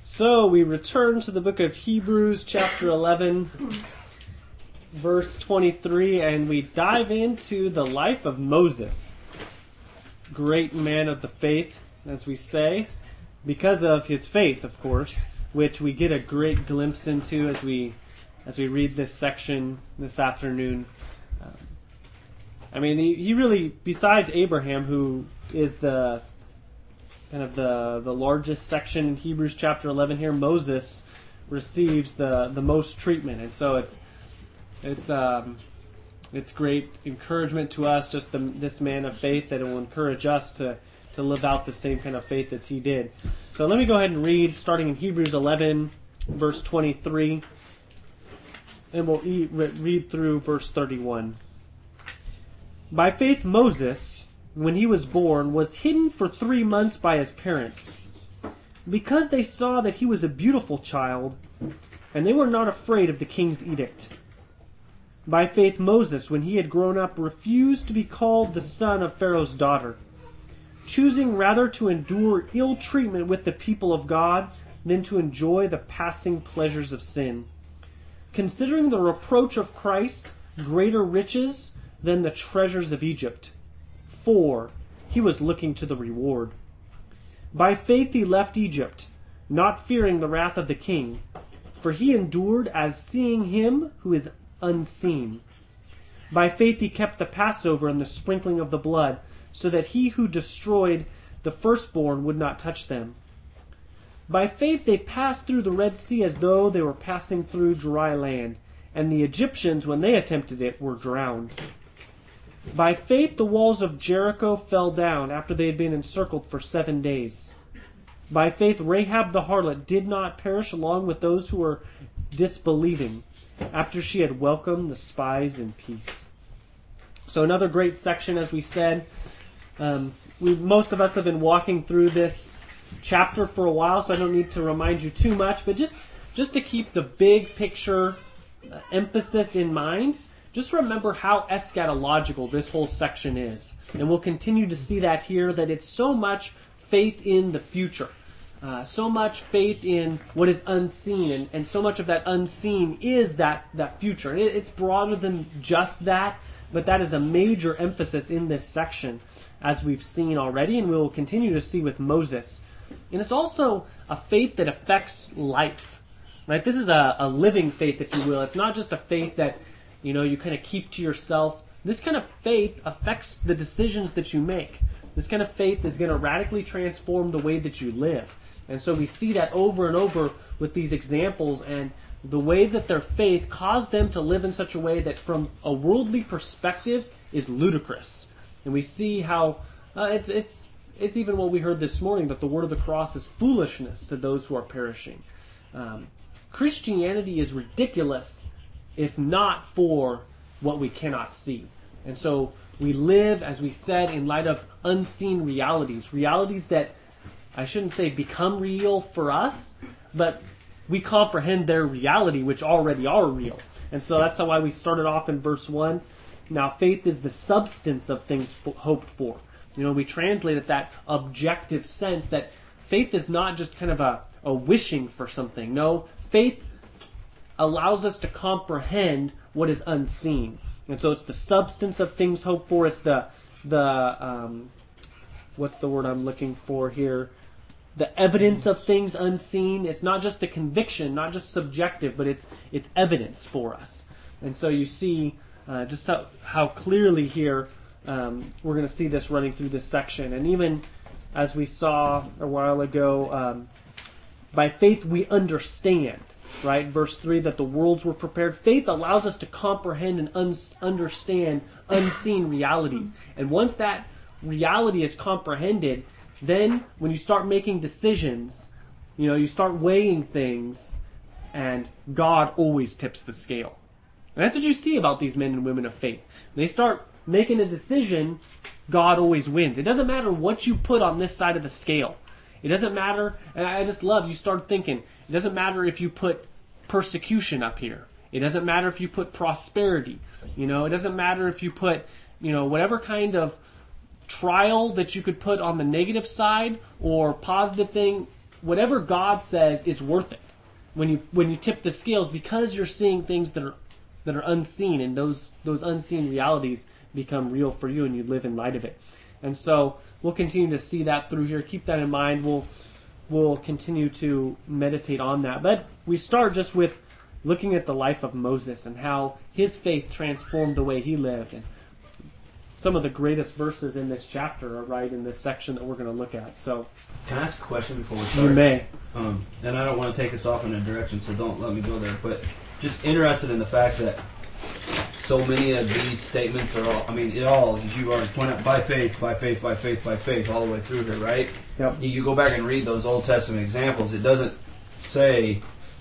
So we return to the book of Hebrews, chapter 11, verse 23, and we dive into the life of Moses. Great man of the faith, as we say, because of his faith, of course, which we get a great glimpse into as we read this section this afternoon. He really, besides Abraham, who is the largest section in Hebrews chapter 11 here, Moses receives the most treatment, and so it's great encouragement to us, just this man of faith, that it will encourage us to live out the same kind of faith as he did. So let me go ahead and read, starting in Hebrews 11, verse 23, and we'll read through verse 31. By faith Moses, when he was born, was hidden for 3 months by his parents, because they saw that he was a beautiful child, and they were not afraid of the king's edict. By faith Moses, when he had grown up, refused to be called the son of Pharaoh's daughter, choosing rather to endure ill treatment with the people of God than to enjoy the passing pleasures of sin, considering the reproach of Christ greater riches than the treasures of Egypt, for he was looking to the reward. By faith he left Egypt, not fearing the wrath of the king, for he endured as seeing him who is unseen. By faith he kept the Passover and the sprinkling of the blood, so that he who destroyed the firstborn would not touch them. By faith they passed through the Red Sea as though they were passing through dry land, and the Egyptians, when they attempted it, were drowned. By faith the walls of Jericho fell down after they had been encircled for 7 days. By faith Rahab the harlot did not perish along with those who were disbelieving, after she had welcomed the spies in peace. So another great section, as we said. Most of us have been walking through this chapter for a while, so I don't need to remind you too much, but just to keep the big picture emphasis in mind, just remember how eschatological this whole section is. And we'll continue to see that here, that it's so much faith in the future. So much faith in what is unseen, and so much of that unseen is that future. And it's broader than just that, but that is a major emphasis in this section, as we've seen already, and we will continue to see with Moses. And it's also a faith that affects life. Right? This is a living faith, if you will. It's not just a faith that you kind of keep to yourself. This kind of faith affects the decisions that you make. This kind of faith is going to radically transform the way that you live. And so we see that over and over with these examples, and the way that their faith caused them to live in such a way that from a worldly perspective is ludicrous. And we see how it's even what we heard this morning, that the word of the cross is foolishness to those who are perishing. Christianity is ridiculous if not for what we cannot see. And so we live, as we said, in light of unseen realities that I shouldn't say become real for us, but we comprehend their reality, which already are real. And so that's why we started off in verse 1. Now faith is the substance of things hoped for. We translate it that objective sense, that faith is not just kind of a wishing for something. No, faith allows us to comprehend what is unseen. And so it's the substance of things hoped for. It's the what's the word I'm looking for here? The evidence of things unseen. It's not just the conviction, not just subjective, but it's evidence for us. And so you see just how clearly here we're going to see this running through this section. And even as we saw a while ago, by faith we understand. Right, verse 3, that the worlds were prepared. Faith allows us to comprehend and understand unseen realities. And once that reality is comprehended, then when you start making decisions, you start weighing things, and God always tips the scale. And that's what you see about these men and women of faith. When they start making a decision, God always wins. It doesn't matter what you put on this side of the scale. It doesn't matter, and I just love, you start thinking, it doesn't matter if you put persecution up here. It doesn't matter if you put prosperity. It doesn't matter if you put, whatever kind of trial that you could put on the negative side or positive thing. whatever God says is worth it when you tip the scales, because you're seeing things that are unseen, and those unseen realities become real for you, and you live in light of it. And so we'll continue to see that through here. Keep that in mind. We'll continue to meditate on that. But we start just with looking at the life of Moses and how his faith transformed the way he lived. And some of the greatest verses in this chapter are right in this section that we're going to look at. So, can I ask a question before we start? You may. And I don't want to take us off in a direction, so don't let me go there. But just interested in the fact that so many of these statements are all, as you already pointed out, by faith, by faith, by faith, by faith, all the way through here, right? Yep. You go back and read those Old Testament examples, it doesn't say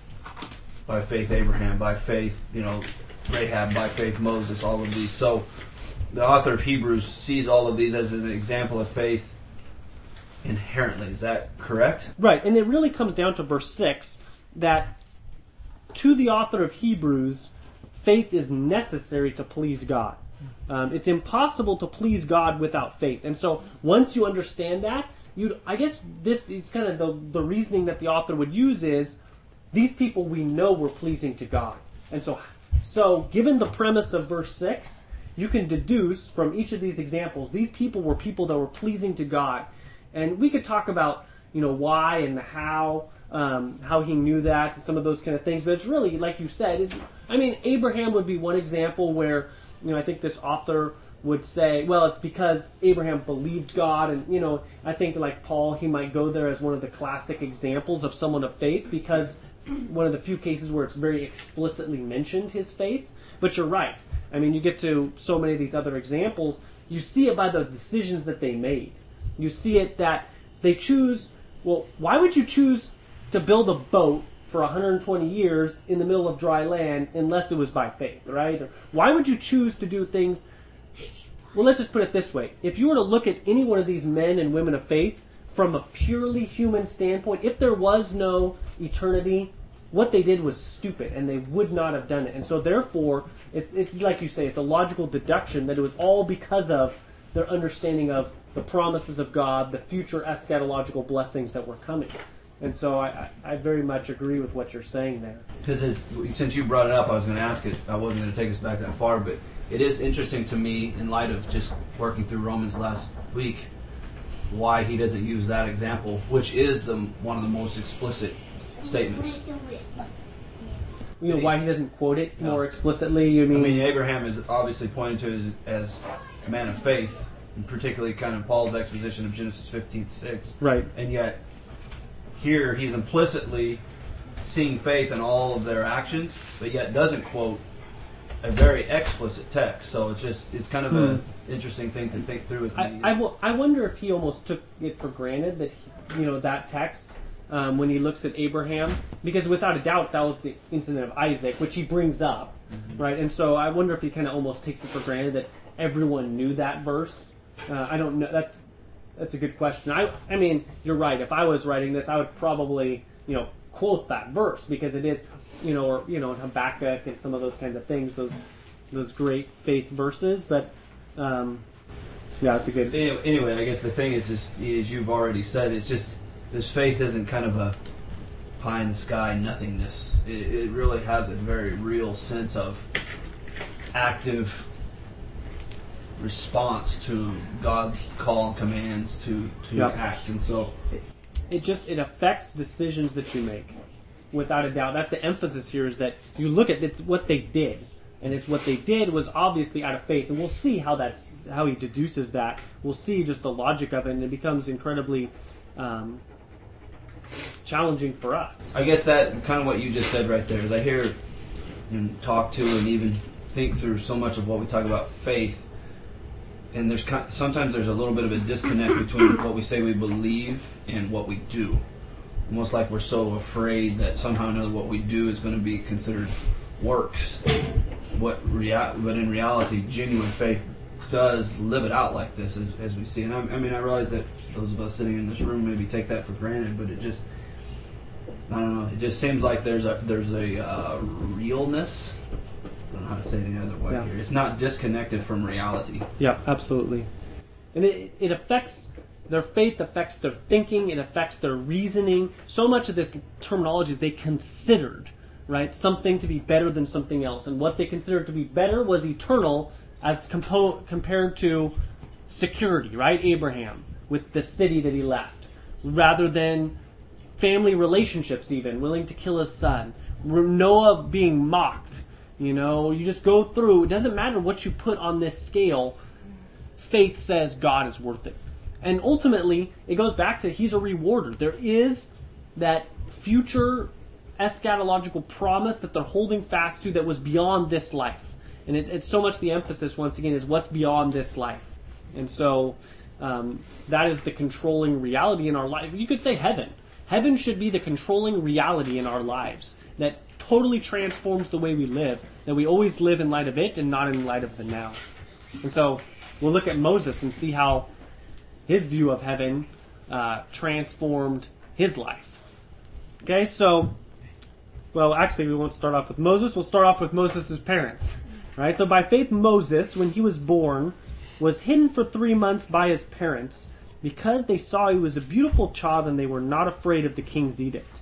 by faith Abraham, by faith, Rahab, by faith Moses, all of these. So the author of Hebrews sees all of these as an example of faith inherently. Is that correct? Right, and it really comes down to verse 6, that to the author of Hebrews, faith is necessary to please God. It's impossible to please God without faith. And so once you understand that, I guess this is kind of the reasoning that the author would use is, these people we know were pleasing to God. And so given the premise of verse 6, you can deduce from each of these examples, these people were people that were pleasing to God. And we could talk about, why and the how he knew that, and some of those kind of things. But it's really, like you said, Abraham would be one example where, I think this author would say, well, it's because Abraham believed God. And, I think like Paul, he might go there as one of the classic examples of someone of faith, because one of the few cases where it's very explicitly mentioned his faith. But you're right. You get to so many of these other examples, you see it by the decisions that they made. You see it that they choose, well, why would you choose to build a boat for 120 years in the middle of dry land unless it was by faith, right? Or why would you choose to do things? Well, let's just put it this way. If you were to look at any one of these men and women of faith from a purely human standpoint, if there was no eternity, what they did was stupid, and they would not have done it. And so therefore, it's like you say, it's a logical deduction that it was all because of their understanding of the promises of God, the future eschatological blessings that were coming. And so I very much agree with what you're saying there. Because since you brought it up, I was going to ask it. I wasn't going to take us back that far, but it is interesting to me, in light of just working through Romans last week, why he doesn't use that example, which is one of the most explicit statements. Why he doesn't quote it more explicitly? You mean? Abraham is obviously pointed to as a man of faith, and particularly kind of Paul's exposition of Genesis 15:6. Right. And yet, here he's implicitly seeing faith in all of their actions, but yet doesn't quote a very explicit text. So it's kind of an interesting thing to think through with me. I wonder if he almost took it for granted that that text, when he looks at Abraham, because without a doubt that was the incident of Isaac, which he brings up, right? And so I wonder if he kind of almost takes it for granted that everyone knew that verse. I don't know. That's a good question. I mean, you're right. If I was writing this, I would probably quote that verse, because it is or Habakkuk and some of those kinds of things, those great faith verses. But it's a good. Anyway, I guess the thing is, as you've already said, it's just this faith isn't kind of a pie in the sky nothingness. It really has a very real sense of active response to God's call and commands to act. And so it affects decisions that you make, without a doubt. That's the emphasis here, is that you look at it's what they did, and it's what they did was obviously out of faith. And we'll see how he deduces that. We'll see just the logic of it, and it becomes incredibly challenging for us. I guess that kind of what you just said right there, is I hear and talk to and even think through so much of what we talk about faith, and sometimes there's a little bit of a disconnect between what we say we believe and what we do. Almost like we're so afraid that somehow or another what we do is going to be considered works. But in reality, genuine faith does live it out like this, as we see. And I realize that those of us sitting in this room maybe take that for granted, but it just, I don't know, it just seems like there's a realness. I don't know how to say it any other way here. It's not disconnected from reality. Yeah, absolutely. And it affects Their faith affects their thinking. It affects their reasoning. So much of this terminology is they considered, right, something to be better than something else. And what they considered to be better was eternal as compared to security, right? Abraham with the city that he left. Rather than family relationships even, willing to kill his son. Noah being mocked. You know, you just go through. It doesn't matter what you put on this scale. Faith says God is worth it. And ultimately, it goes back to he's a rewarder. There is that future eschatological promise that they're holding fast to that was beyond this life. And it's so much the emphasis, once again, is what's beyond this life. And so that is the controlling reality in our life. You could say heaven. Heaven should be the controlling reality in our lives that totally transforms the way we live, that we always live in light of it and not in light of the now. And so we'll look at Moses and see how his view of heaven transformed his life. Okay, so, well, actually we won't start off with Moses. We'll start off with Moses' parents. Right? So by faith Moses, when he was born, was hidden for 3 months by his parents because they saw he was a beautiful child and they were not afraid of the king's edict.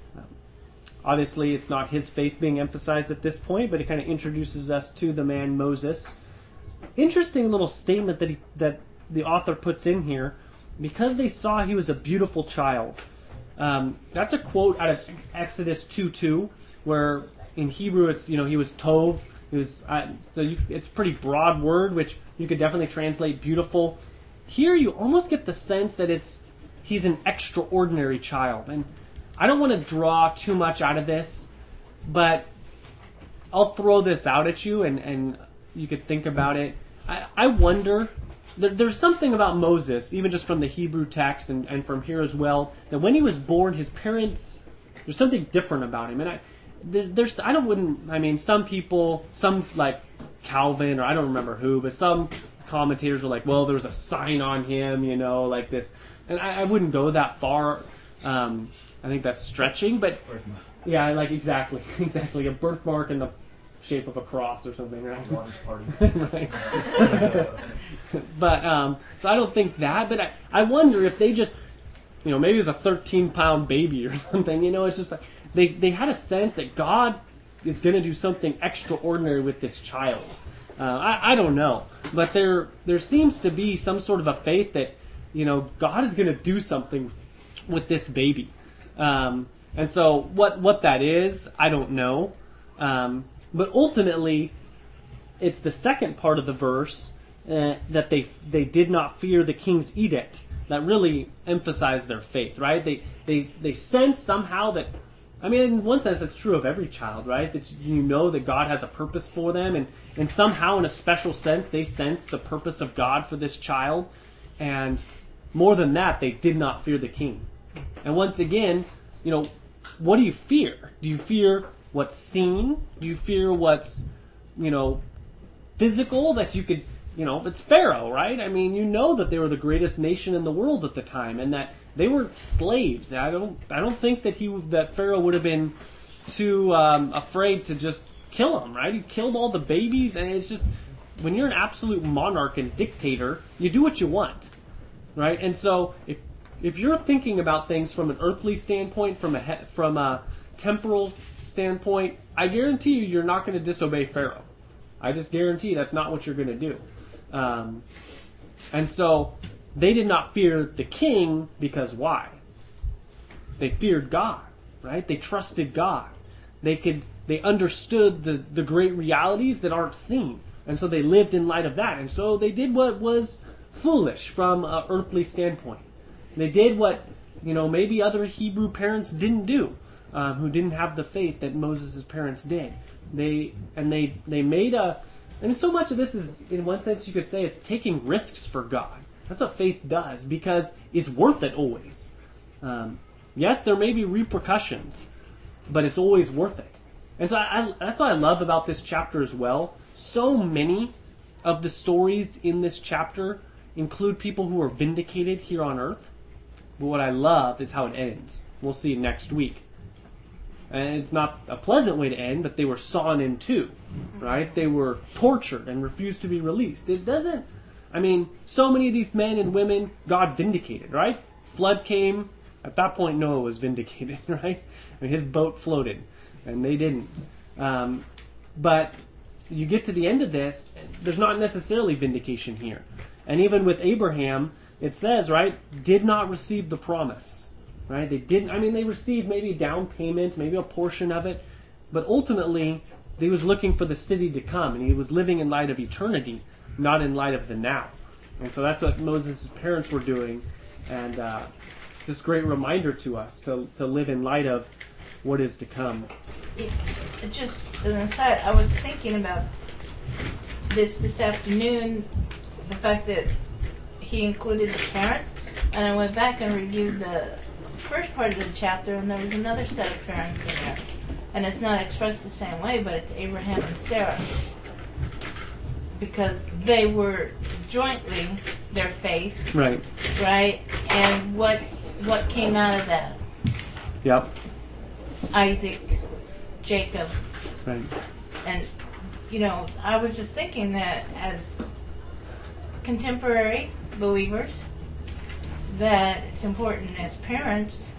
Obviously, it's not his faith being emphasized at this point, but it kind of introduces us to the man Moses. Interesting little statement that the author puts in here, because they saw he was a beautiful child. That's a quote out of Exodus 2:2, where in Hebrew it's, he was tov. He was it's a pretty broad word, which you could definitely translate beautiful. Here you almost get the sense that he's an extraordinary child, and I don't want to draw too much out of this, but I'll throw this out at you, and you could think about it. I wonder. There's something about Moses, even just from the Hebrew text and from here as well, that when he was born, his parents, there's something different about him. And some people, some like Calvin, or I don't remember who, but some commentators were like, well, there was a sign on him, like this. And I wouldn't go that far. I think that's stretching, but yeah, like exactly, a birthmark in the shape of a cross or something, right? Right. But so I don't think that, but I wonder if they just, maybe it was a 13-pound baby or something. It's just like they had a sense that God is going to do something extraordinary with this child. I don't know, but there seems to be some sort of a faith that God is going to do something with this baby. And so what that is, I don't know. But ultimately, it's the second part of the verse that they did not fear the king's edict that really emphasized their faith, right? They sense somehow that, in one sense that's true of every child, right? That that God has a purpose for them, and somehow in a special sense they sense the purpose of God for this child. And more than that, they did not fear the king. And once again, what do you fear? Do you fear what's seen? Do you fear what's, physical that you could, if it's Pharaoh, right? That they were the greatest nation in the world at the time, and that they were slaves. I don't think that Pharaoh would have been too afraid to just kill them, right? He killed all the babies, and it's just, when you're an absolute monarch and dictator, you do what you want, right? And so if you're thinking about things from an earthly standpoint, from a temporal standpoint, I guarantee you're not going to disobey Pharaoh. I just guarantee that's not what you're going to do. And so they did not fear the king because why? They feared God, right? They trusted God. They understood the great realities that aren't seen. And so they lived in light of that. And so they did what was foolish from an earthly standpoint. They did what, maybe other Hebrew parents didn't do, who didn't have the faith that Moses' parents did. They made and so much of this is, in one sense you could say, it's taking risks for God. That's what faith does, because it's worth it always. Yes, there may be repercussions, but it's always worth it. And so that's what I love about this chapter as well. So many of the stories in this chapter include people who are vindicated here on earth. But what I love is how it ends. We'll see next week. And it's not a pleasant way to end, but they were sawn in two, right? They were tortured and refused to be released. It doesn't, I mean, so many of these men and women, God vindicated, right? Flood came. At that point, Noah was vindicated, right? I mean, his boat floated, and they didn't. But you get to the end of this, there's not necessarily vindication here. And even with Abraham, it says, right, did not receive the promise, right? They didn't. I mean, they received maybe a down payment, maybe a portion of it, but ultimately, he was looking for the city to come, and he was living in light of eternity, not in light of the now. And so that's what Moses' parents were doing, and this great reminder to us to live in light of what is to come. Just as an aside, I was thinking about this afternoon, the fact that he included the parents, and I went back and reviewed the first part of the chapter, and there was another set of parents in there. And it's not expressed the same way, but it's Abraham and Sarah. Because they were jointly their faith. Right. Right? And what came out of that? Yep. Isaac, Jacob. Right. And, I was just thinking that as contemporary believers, that it's important as parents,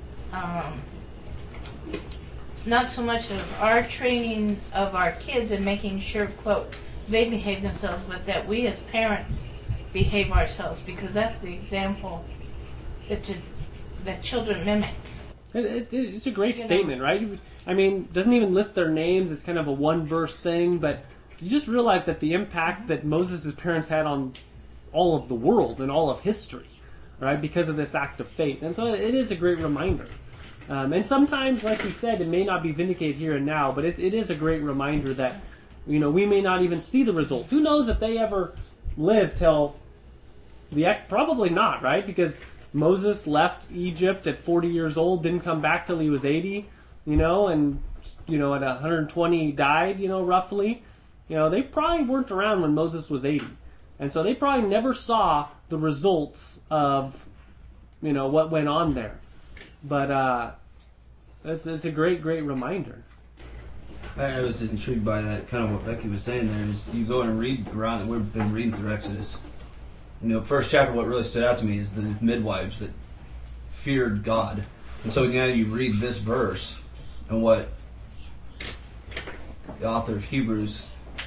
not so much of our training of our kids and making sure, quote, they behave themselves, but that we as parents behave ourselves, because that's the example that children mimic. It's a great statement, right? I mean, doesn't even list their names. It's kind of a one-verse thing, but you just realize that the impact that Moses' parents had on all of the world and all of history, right, because of this act of faith. And so it is a great reminder. And sometimes, like we said, it may not be vindicated here and now, but it is a great reminder that, we may not even see the results. Who knows if they ever live till probably not, right? Because Moses left Egypt at 40 years old, didn't come back till he was 80, and, at 120 died, roughly. They probably weren't around when Moses was 80. And so they probably never saw the results of, what went on there. But it's a great, great reminder. I was just intrigued by that, kind of what Becky was saying there, is you go and read around, we've been reading through Exodus. First chapter, what really stood out to me is the midwives that feared God. And so now you read this verse, and what the author of Hebrews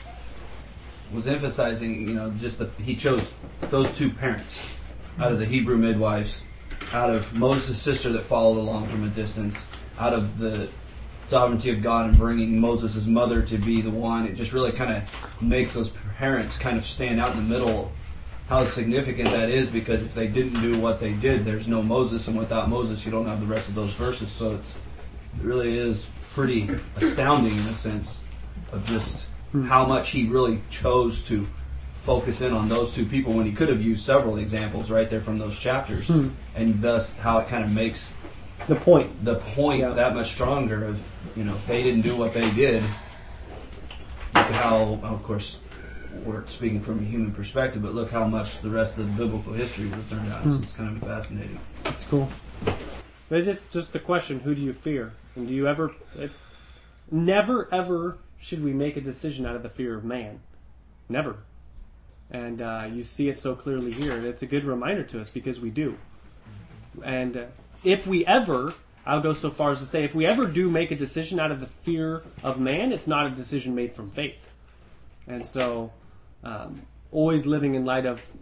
was emphasizing, just that he chose those two parents out of the Hebrew midwives, out of Moses' sister that followed along from a distance, out of the sovereignty of God and bringing Moses' mother to be the one. It just really kind of makes those parents kind of stand out in the middle. How significant that is, because if they didn't do what they did, there's no Moses, and without Moses you don't have the rest of those verses. So it really is pretty astounding in a sense of just how much he really chose to focus in on those two people when he could have used several examples right there from those chapters, and thus how it kind of makes the point yeah, that much stronger of, they didn't do what they did. Look at how, of course, we're speaking from a human perspective, but look how much the rest of the biblical history would have turned out. So it's kind of fascinating. That's cool. But it's just the question, who do you fear? And do you ever... never, ever should we make a decision out of the fear of man. Never. And you see it so clearly here. And it's a good reminder to us because we do. And if we ever... I'll go so far as to say, if we ever do make a decision out of the fear of man, it's not a decision made from faith. And so, always living in light of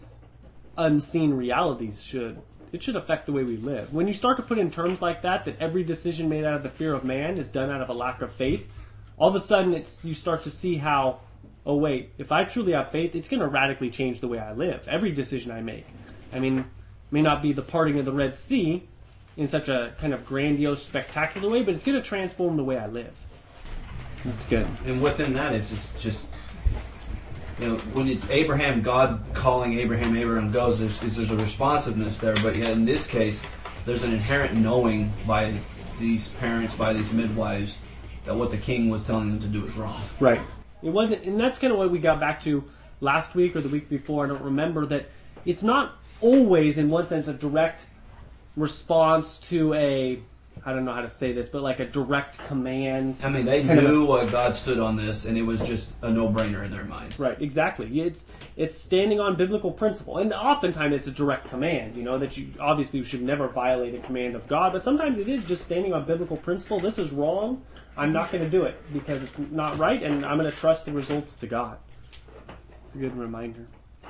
unseen realities should affect the way we live. When you start to put in terms like that every decision made out of the fear of man is done out of a lack of faith, all of a sudden you start to see how, oh wait, if I truly have faith, it's going to radically change the way I live. Every decision I make. I mean, it may not be the parting of the Red Sea in such a kind of grandiose, spectacular way, but it's going to transform the way I live. That's good. And within that, it's just when it's Abraham, God calling Abraham goes, there's a responsiveness there. But yet in this case, there's an inherent knowing by these parents, by these midwives, that what the king was telling them to do is wrong. Right. It wasn't, and that's kind of what we got back to last week or the week before. I don't remember that. It's not always, in one sense, a direct response to a I don't know how to say this, but like a direct command. I mean, they knew what God stood on this, and it was just a no-brainer in their minds. Right, exactly. It's standing on biblical principle, and oftentimes it's a direct command. That you obviously should never violate a command of God, but sometimes it is just standing on biblical principle. This is wrong. I'm not going to do it because it's not right, and I'm going to trust the results to God. It's a good reminder.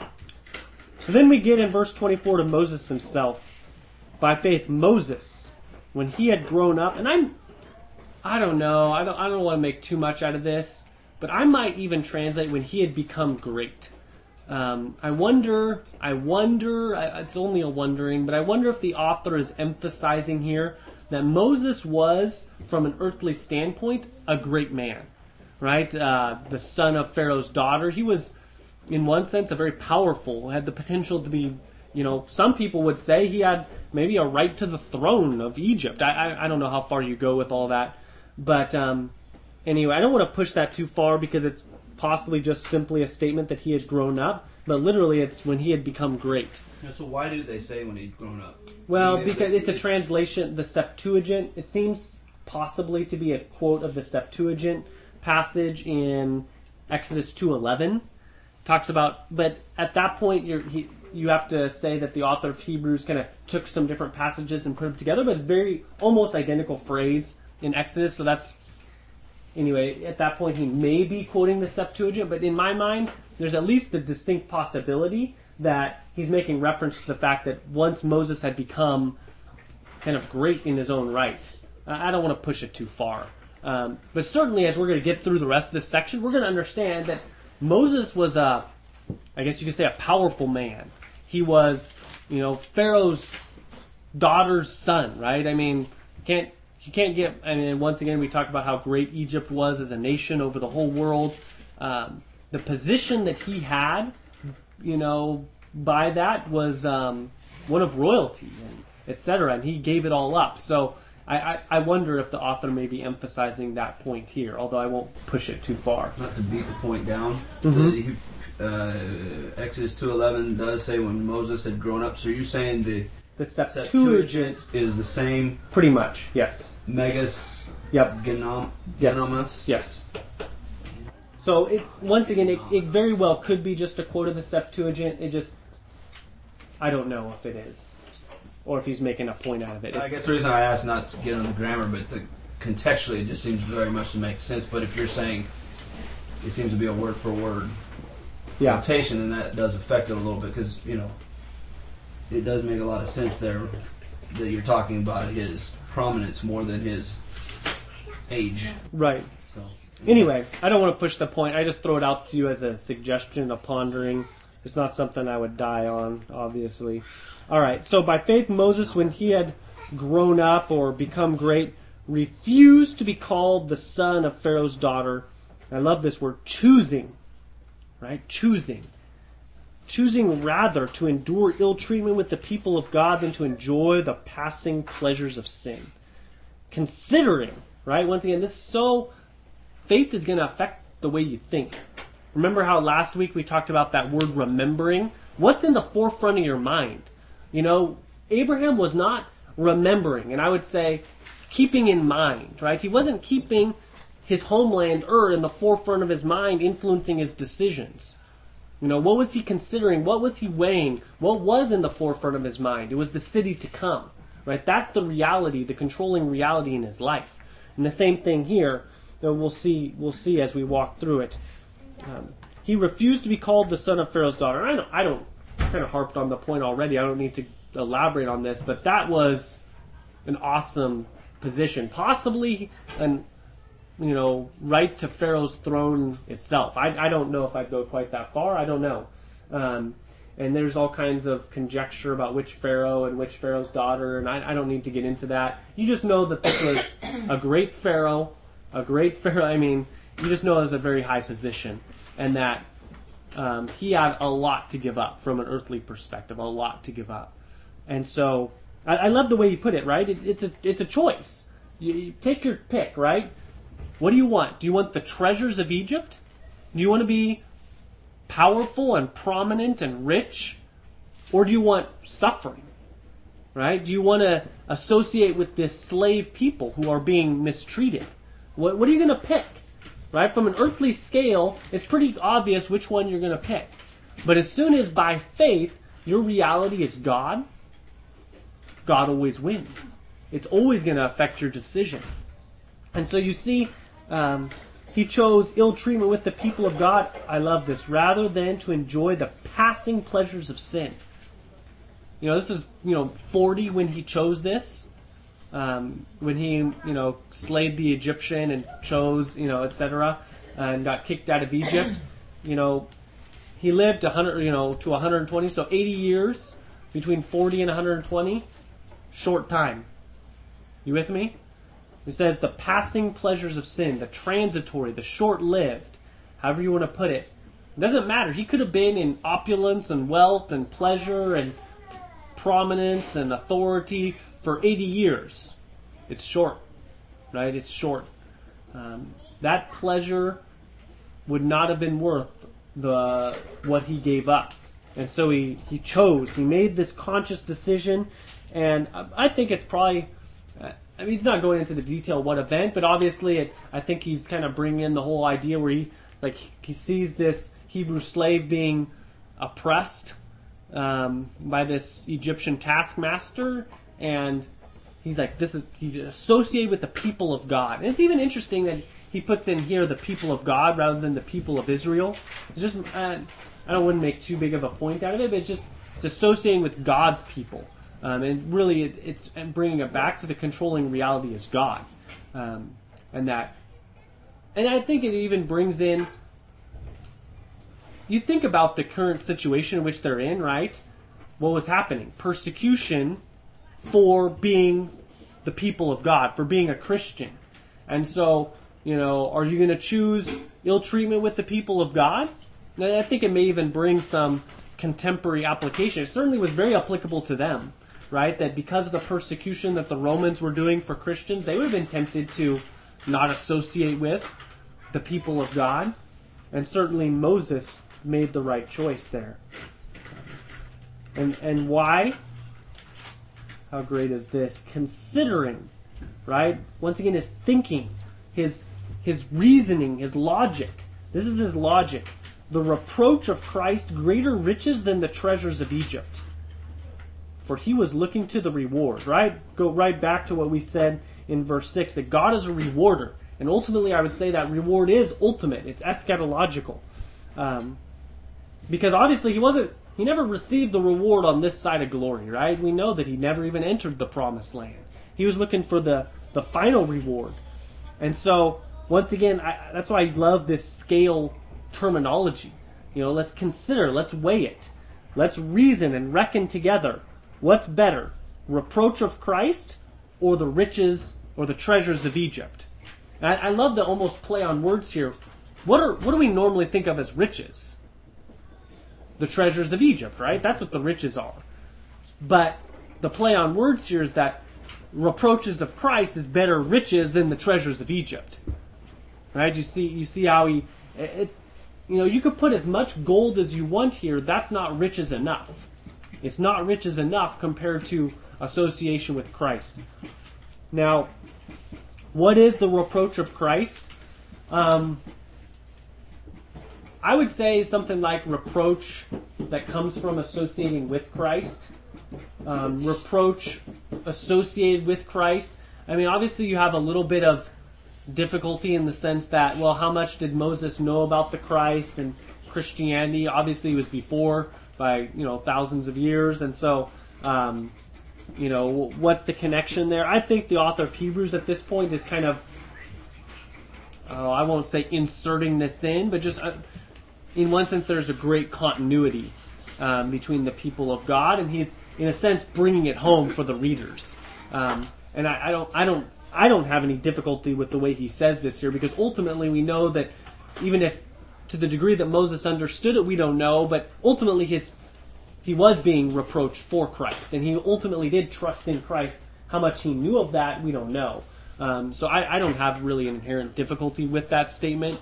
So then we get in verse 24 to Moses himself. By faith, Moses, when he had grown up, and I don't know, I don't want to make too much out of this, but I might even translate when he had become great. I wonder, it's only a wondering, but I wonder if the author is emphasizing here that Moses was, from an earthly standpoint, a great man, right? The son of Pharaoh's daughter. He was, in one sense, a very powerful, had the potential to be, some people would say he had maybe a right to the throne of Egypt. I don't know how far you go with all that. But anyway, I don't want to push that too far because it's possibly just simply a statement that he had grown up. But literally, it's when he had become great. Yeah, so why do they say when he'd grown up? Well, because it's a translation, the Septuagint. It seems possibly to be a quote of the Septuagint passage in Exodus 2:11. Talks about, but at that point, you have to say that the author of Hebrews kind of took some different passages and put them together, but very almost identical phrase in Exodus. So that's, anyway, at that point he may be quoting the Septuagint, but in my mind, there's at least the distinct possibility that he's making reference to the fact that once Moses had become kind of great in his own right. I don't want to push it too far. But certainly as we're going to get through the rest of this section, we're going to understand that Moses was I guess you could say a powerful man. He was, Pharaoh's daughter's son, right? I mean, you can't get, once again, we talked about how great Egypt was as a nation over the whole world. The position that he had, by that was one of royalty, and etc., and he gave it all up. So I wonder if the author may be emphasizing that point here, although I won't push it too far. Not to beat the point down, Mm-hmm. Exodus 2:11 does say when Moses had grown up. So you're saying The Septuagint is the same pretty much, yes. megas Yep. Yes. genomas? Yes. So once again, it very well could be just a quote of the Septuagint. I don't know if it is, or if he's making a point out of it. I guess the reason I asked, not to get on the grammar, but contextually it just seems very much to make sense. But if you're saying it seems to be a word for word notation, then that does affect it a little bit, because it does make a lot of sense there that you're talking about his prominence more than his age. Right. So Anyway, I don't want to push the point. I just throw it out to you as a suggestion, a pondering. It's not something I would die on, obviously. All right, so by faith, Moses, when he had grown up or become great, refused to be called the son of Pharaoh's daughter. I love this word, choosing. Right? Choosing rather to endure ill treatment with the people of God than to enjoy the passing pleasures of sin. Considering, right? Once again, faith is going to affect the way you think. Remember how last week we talked about that word remembering? What's in the forefront of your mind? Abraham was not remembering, and I would say keeping in mind, right? He wasn't keeping his homeland Ur in the forefront of his mind, influencing his decisions. What was he considering? What was he weighing? What was in the forefront of his mind? It was the city to come, right? That's the reality, the controlling reality in his life. And the same thing here, we'll see as we walk through it. He refused to be called the son of Pharaoh's daughter. I don't kind of harped on the point already. I don't need to elaborate on this, but that was an awesome position, possibly an right to Pharaoh's throne itself. I don't know if I'd go quite that far. I don't know. And there's all kinds of conjecture about which Pharaoh and which Pharaoh's daughter, and I don't need to get into that. You just know that this was a great Pharaoh. You just know it was a very high position, and that he had a lot to give up from an earthly perspective, a lot to give up. And so I love the way you put it, right? It's a choice. You take your pick, right? What do you want? Do you want the treasures of Egypt? Do you want to be powerful and prominent and rich? Or do you want suffering? right? Do you want to associate with this slave people who are being mistreated? What are you going to pick? Right? From an earthly scale, it's pretty obvious which one you're going to pick. But as soon as by faith your reality is God, God always wins. It's always going to affect your decision. And so you see, he chose ill treatment with the people of God. I love this. Rather than to enjoy the passing pleasures of sin. This is, 40 when he chose this. When he, slayed the Egyptian and chose, etc., and got kicked out of Egypt. He lived 100, to 120, so 80 years between 40 and 120. Short time. You with me? It says the passing pleasures of sin, the transitory, the short-lived, however you want to put it. It doesn't matter. He could have been in opulence and wealth and pleasure and prominence and authority for 80 years. It's short, right? It's short. That pleasure would not have been worth what he gave up. And so he chose. He made this conscious decision. And I think it's probably... he's not going into the detail what event, but obviously I think he's kind of bringing in the whole idea where he sees this Hebrew slave being oppressed by this Egyptian taskmaster, and he's like, he's associated with the people of God. And it's even interesting that he puts in here the people of God rather than the people of Israel. It's just, I wouldn't make too big of a point out of it, but it's associating with God's people. And really, it's bringing it back to the controlling reality is God. And I think it even brings in, you think about the current situation in which they're in, right? What was happening? Persecution for being the people of God, for being a Christian. And so, are you going to choose ill treatment with the people of God? Now, I think it may even bring some contemporary application. It certainly was very applicable to them, right? That because of the persecution that the Romans were doing for Christians, they would have been tempted to not associate with the people of God. And certainly Moses made the right choice there. And why? How great is this? Considering, right? Once again, his thinking, his reasoning, his logic. This is his logic. The reproach of Christ greater riches than the treasures of Egypt. For he was looking to the reward, right? Go right back to what we said in verse 6, that God is a rewarder. And ultimately, I would say that reward is ultimate. It's eschatological. Because obviously he never received the reward on this side of glory, right? We know that he never even entered the promised land. He was looking for the final reward. And so, once again, that's why I love this scale terminology. Let's consider, let's weigh it. Let's reason and reckon together. What's better, reproach of Christ or the riches or the treasures of Egypt? And I love the almost play on words here. What do we normally think of as riches? The treasures of Egypt, right? That's what the riches are. But the play on words here is that reproaches of Christ is better riches than the treasures of Egypt. Right? You see how you could put as much gold as you want here. That's not riches enough. It's not riches enough compared to association with Christ. Now, what is the reproach of Christ? I would say something like reproach that comes from associating with Christ. Reproach associated with Christ. I mean, obviously you have a little bit of difficulty in the sense that, well, how much did Moses know about the Christ and Christianity? Obviously, it was before by, thousands of years. And so, what's the connection there? I think the author of Hebrews at this point is kind of, I won't say inserting this in, but just in one sense, there's a great continuity between the people of God, and he's, in a sense, bringing it home for the readers. And I don't have any difficulty with the way he says this here, because ultimately we know that even if to the degree that Moses understood it, we don't know, but ultimately he was being reproached for Christ, and he ultimately did trust in Christ. How much he knew of that, we don't know. So I don't have really an inherent difficulty with that statement.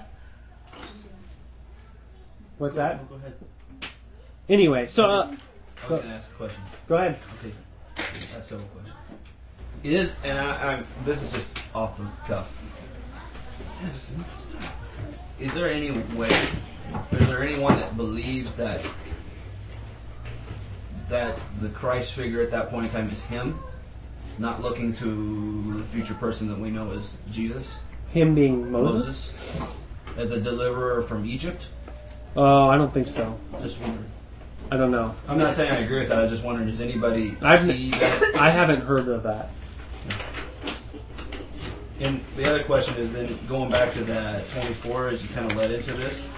What's that? Go ahead. Anyway, so I was going to ask a question. Go ahead. Okay. I have several questions. This is just off the cuff. Is there any way, is there anyone that believes that the Christ figure at that point in time is him, not looking to the future person that we know as Jesus? Him being Moses? As a deliverer from Egypt? Oh, I don't think so. Just wondering. I don't know. I'm not saying I agree with that. I was just wondering, does anybody see that? I haven't heard of that. And the other question is then going back to that 24 as you kind of led into this,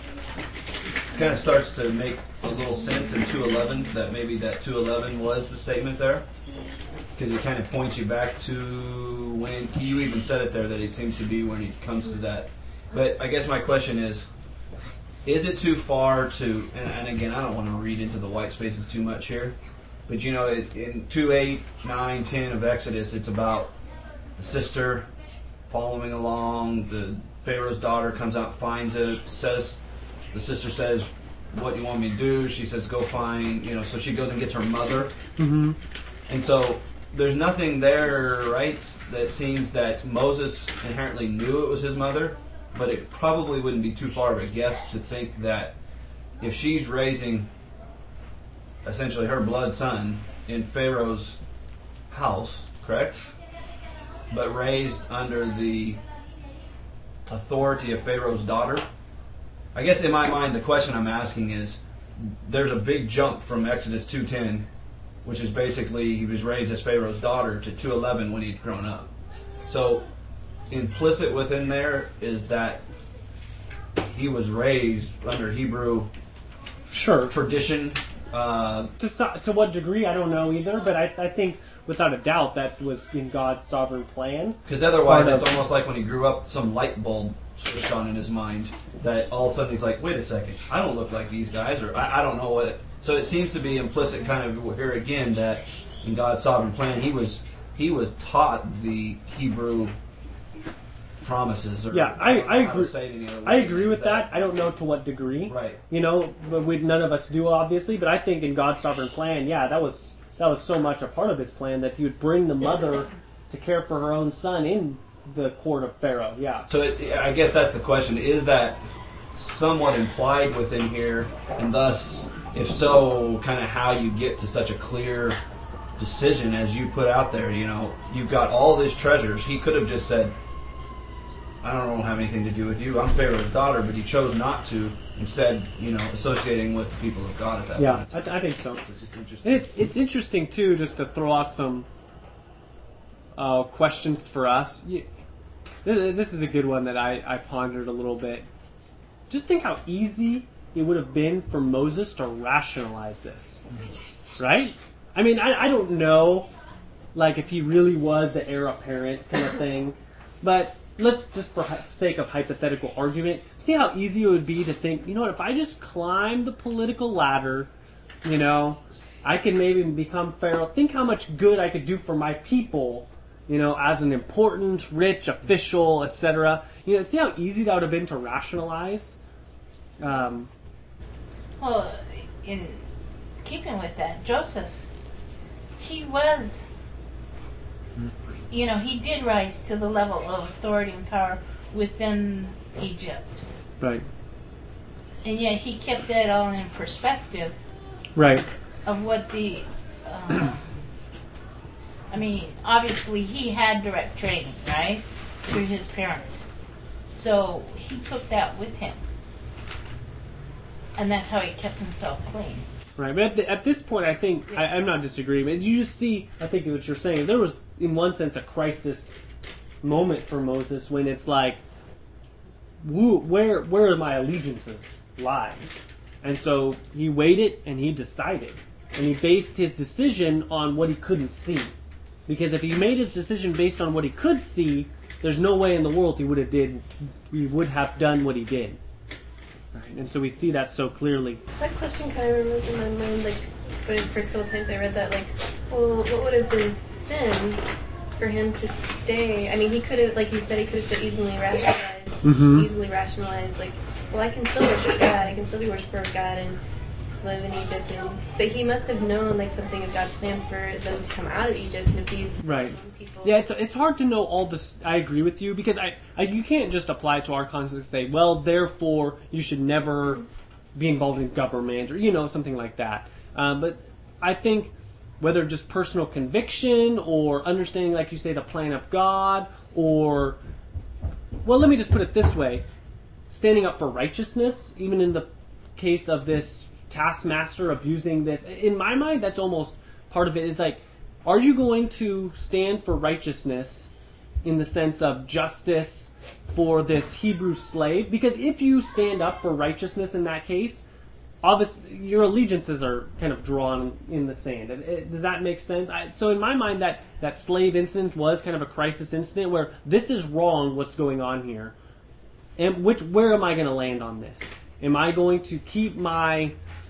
it kind of starts to make a little sense in 2:11 that maybe that 2:11 was the statement there, because it kind of points you back to when you even said it there that it seems to be when it comes to that. But I guess my question is it too far to, and again, I don't want to read into the white spaces too much here, but you know, in 2:8, 9, 10 of Exodus, it's about the sister following along. The Pharaoh's daughter comes out, finds it, the sister says, "What do you want me to do?" She says, "Go find," so she goes and gets her mother. Mm-hmm. And so there's nothing there, right, that seems that Moses inherently knew it was his mother, but it probably wouldn't be too far of a guess to think that if she's raising essentially her blood son in Pharaoh's house, correct? But raised under the authority of Pharaoh's daughter. I guess in my mind the question I'm asking is, there's a big jump from Exodus 2:10, which is basically he was raised as Pharaoh's daughter, to 2:11 when he'd grown up. So implicit within there is that he was raised under Hebrew tradition. To what degree, I don't know either, but I think without a doubt that was in God's sovereign plan. Because otherwise it's almost like when he grew up, some light bulb switched on in his mind that all of a sudden he's like, wait a second, I don't look like these guys, or I don't know what. So it seems to be implicit kind of here again that in God's sovereign plan he was taught the Hebrew promises. Or I agree. I agree with that. I don't know to what degree. Right. But none of us do, obviously. But I think in God's sovereign plan, that was so much a part of His plan that He would bring the mother to care for her own son in the court of Pharaoh. Yeah. So I guess that's the question: is that somewhat implied within here, and thus, if so, kind of how you get to such a clear decision as you put out there? You've got all these treasures. He could have just said, I don't have anything to do with you. I'm Pharaoh's daughter, but he chose not to. Instead, associating with the people of God at that point. Yeah, I think so. It's just interesting. It's interesting too, just to throw out some questions for us. This is a good one that I pondered a little bit. Just think how easy it would have been for Moses to rationalize this, right? I mean, I don't know, like if he really was the heir apparent kind of thing, but let's just for sake of hypothetical argument, see how easy it would be to think, if I just climb the political ladder, I can maybe become Pharaoh. Think how much good I could do for my people, as an important, rich official, etc. See how easy that would have been to rationalize? Well, in keeping with that, Joseph, he was... he did rise to the level of authority and power within Egypt. Right. And yet he kept that all in perspective. Right. Of what the... obviously he had direct training, right? Through his parents. So he took that with him. And that's how he kept himself clean. Right, but at this point, I think, I'm not disagreeing, but you just see, I think what you're saying, there was, in one sense, a crisis moment for Moses when it's like, where are my allegiances lie? And so he waited and he decided. And he based his decision on what he couldn't see. Because if he made his decision based on what he could see, there's no way in the world he would have done what he did. Right. And so we see that so clearly. That question kind of remains in my mind, when the first couple times I read that, well, what would have been sin for him to stay? I mean, he could have, like you said, so easily rationalized, well, I can still worship God, I can still be worshiper of God, and live in Egypt, but he must have known like something of God's plan for them to come out of Egypt and to be Right. people. Yeah, it's hard to know all this. I agree with you, because I you can't just apply it to our context and say, well, therefore you should never be involved in government, or something like that. But I think whether just personal conviction or understanding, like you say, the plan of God, or, well, let me just put it this way: standing up for righteousness, even in the case of this taskmaster abusing this. In my mind, that's almost part of it. Is like, are you going to stand for righteousness in the sense of justice for this Hebrew slave? Because if you stand up for righteousness in that case, obviously your allegiances are kind of drawn in the sand. Does that make sense? So in my mind, that slave incident was kind of a crisis incident where this is wrong, what's going on here. And where am I going to land on this? Am I going to keep my,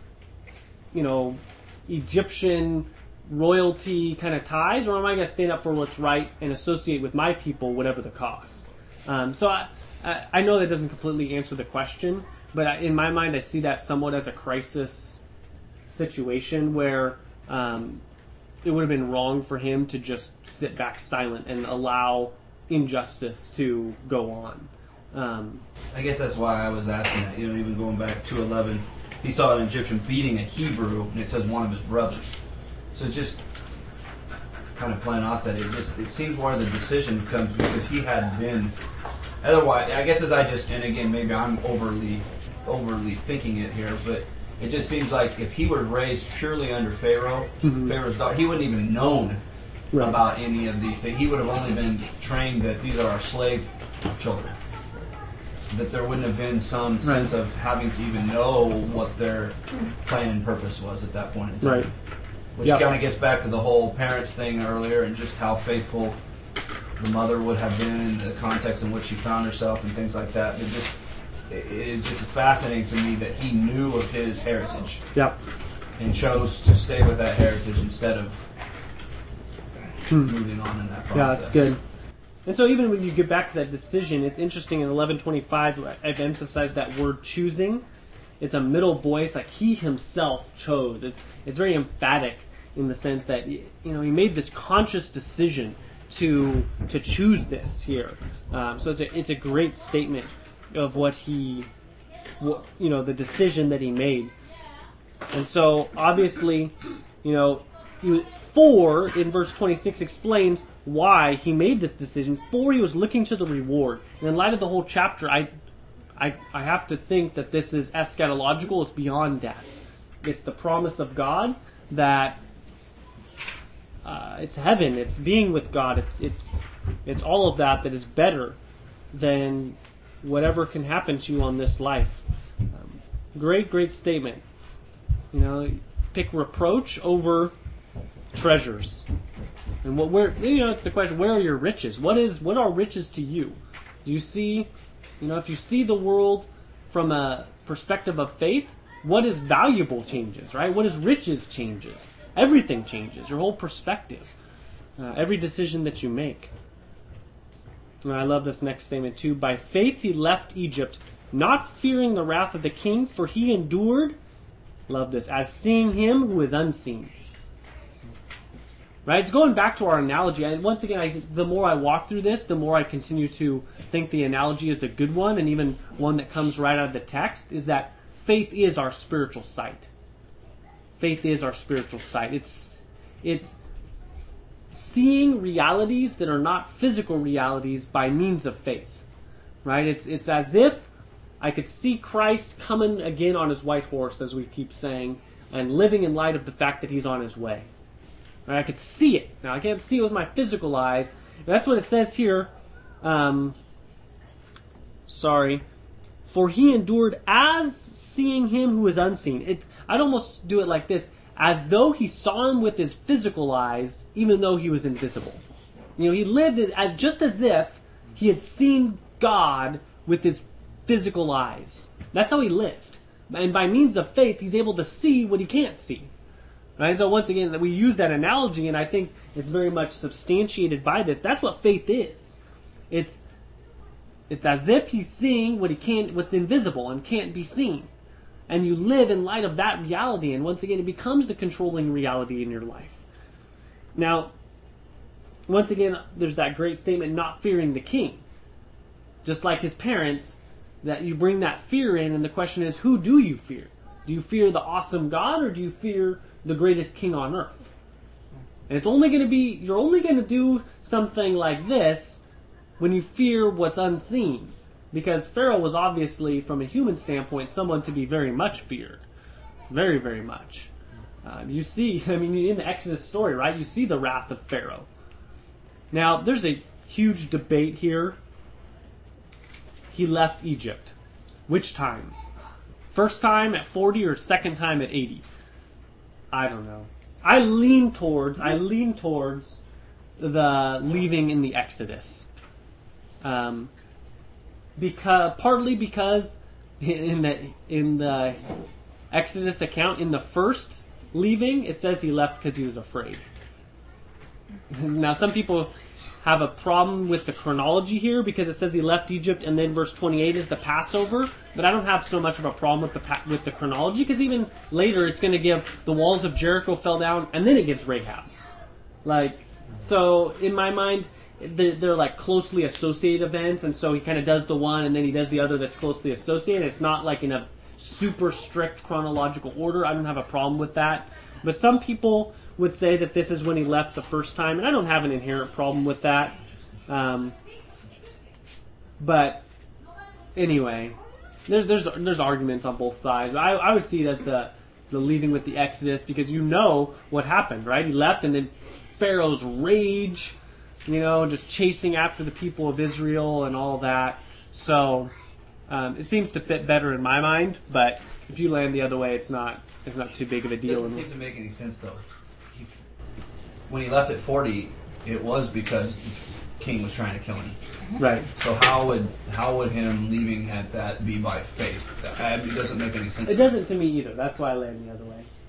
Egyptian royalty kind of ties, or am I going to stand up for what's right and associate with my people, whatever the cost? So I know that doesn't completely answer the question, but in my mind, I see that somewhat as a crisis situation where it would have been wrong for him to just sit back silent and allow injustice to go on. I guess that's why I was asking that. Even going back to 11, he saw an Egyptian beating a Hebrew, and it says one of his brothers. So just kind of playing off that, it seems where the decision comes because he had been. Otherwise, I guess and again, maybe I'm overly thinking it here, but it just seems like if he were raised purely under Pharaoh, Pharaoh's daughter, he wouldn't even known about any of these things. He would have only been trained that these are our slave children. That there wouldn't have been some sense of having to even know what their plan and purpose was at that point in time. Right. Which kind of gets back to the whole parents thing earlier and just how faithful the mother would have been in the context in which she found herself and things like that. It's just fascinating to me that he knew of his heritage and chose to stay with that heritage instead of moving on in that process. Yeah, that's good. And so even when you get back to that decision, it's interesting in 11:25, I've emphasized that word choosing. It's a middle voice, like he himself chose. It's very emphatic in the sense that he made this conscious decision to choose this here. So it's a great statement of the decision that he made. And so obviously, 4 in verse 26 explains why he made this decision. 4, he was looking to the reward. And in light of the whole chapter, I have to think that this is eschatological. It's beyond death. It's the promise of God that it's heaven. It's being with God. It's all of that is better than whatever can happen to you on this life. Great statement. Pick reproach over treasures. And it's the question: where are your riches? What are riches to you? Do you see, if you see the world from a perspective of faith, what is valuable changes, right? What is riches changes? Everything changes. Your whole perspective. Every decision that you make. And I love this next statement too. By faith he left Egypt, not fearing the wrath of the king, for he endured, love this, as seeing him who is unseen. Right? It's going back to our analogy. And once again, the more I walk through this, the more I continue to think the analogy is a good one, and even one that comes right out of the text, is that faith is our spiritual sight. Faith is our spiritual sight. It's seeing realities that are not physical realities by means of faith. Right? It's as if I could see Christ coming again on his white horse, as we keep saying, and living in light of the fact that he's on his way. Right? I could see it. Now, I can't see it with my physical eyes. That's what it says here. For he endured as seeing him who is unseen. I'd almost do it like this: as though he saw him with his physical eyes, even though he was invisible. He lived just as if he had seen God with his physical eyes. That's how he lived. And by means of faith, he's able to see what he can't see. Right? So once again, we use that analogy, and I think it's very much substantiated by this. That's what faith is. It's as if he's seeing what's invisible and can't be seen. and you live in light of that reality, and once again, it becomes the controlling reality in your life. Now, once again, there's that great statement, not fearing the king. Just like his parents, that you bring that fear in, and the question is, who do you fear? Do you fear the awesome God, or do you fear the greatest king on earth? And it's only going to be, you're only going to do something like this when you fear what's unseen. Because Pharaoh was obviously, from a human standpoint, someone to be very much feared. Very, very much. You see, I mean, in the Exodus story, right, you see the wrath of Pharaoh. Now, there's a huge debate here. He left Egypt. Which time? First time at 40 or second time at 80? I don't know. I lean towards the leaving in the Exodus. Partly because in the Exodus account, in the first leaving, it says he left because he was afraid. Now, some people have a problem with the chronology here because it says he left Egypt, and then verse 28 is the Passover. But I don't have so much of a problem with the chronology, because even later it's going to give the walls of Jericho fell down, and then it gives Rahab. So in my mind, they're like closely associated events, and so he kind of does the one, and then he does the other that's closely associated. It's not like in a super strict chronological order. I don't have a problem with that. But some people would say that this is when he left the first time, and I don't have an inherent problem with that. But anyway, there's arguments on both sides. I would see it as the leaving with the Exodus, because you know what happened, right? He left, and then Pharaoh's rage, just chasing after the people of Israel and all that. So it seems to fit better in my mind, but if you land the other way, it's not too big of a It deal. doesn't seem to make any sense, though. When he left at 40, it was because the king was trying to kill him. Right. So how would him leaving at that be by faith? It doesn't make any sense. It doesn't to me either. That's why I land the other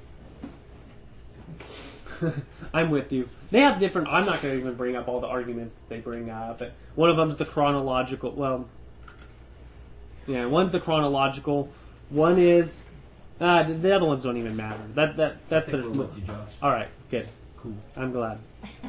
way. I'm with you. They have different... I'm not going to even bring up all the arguments that they bring up. But one of them's the chronological... Well, yeah, one's the chronological. One is... the other ones don't even matter. That's We're with you, Josh. All right, good. Cool. I'm glad.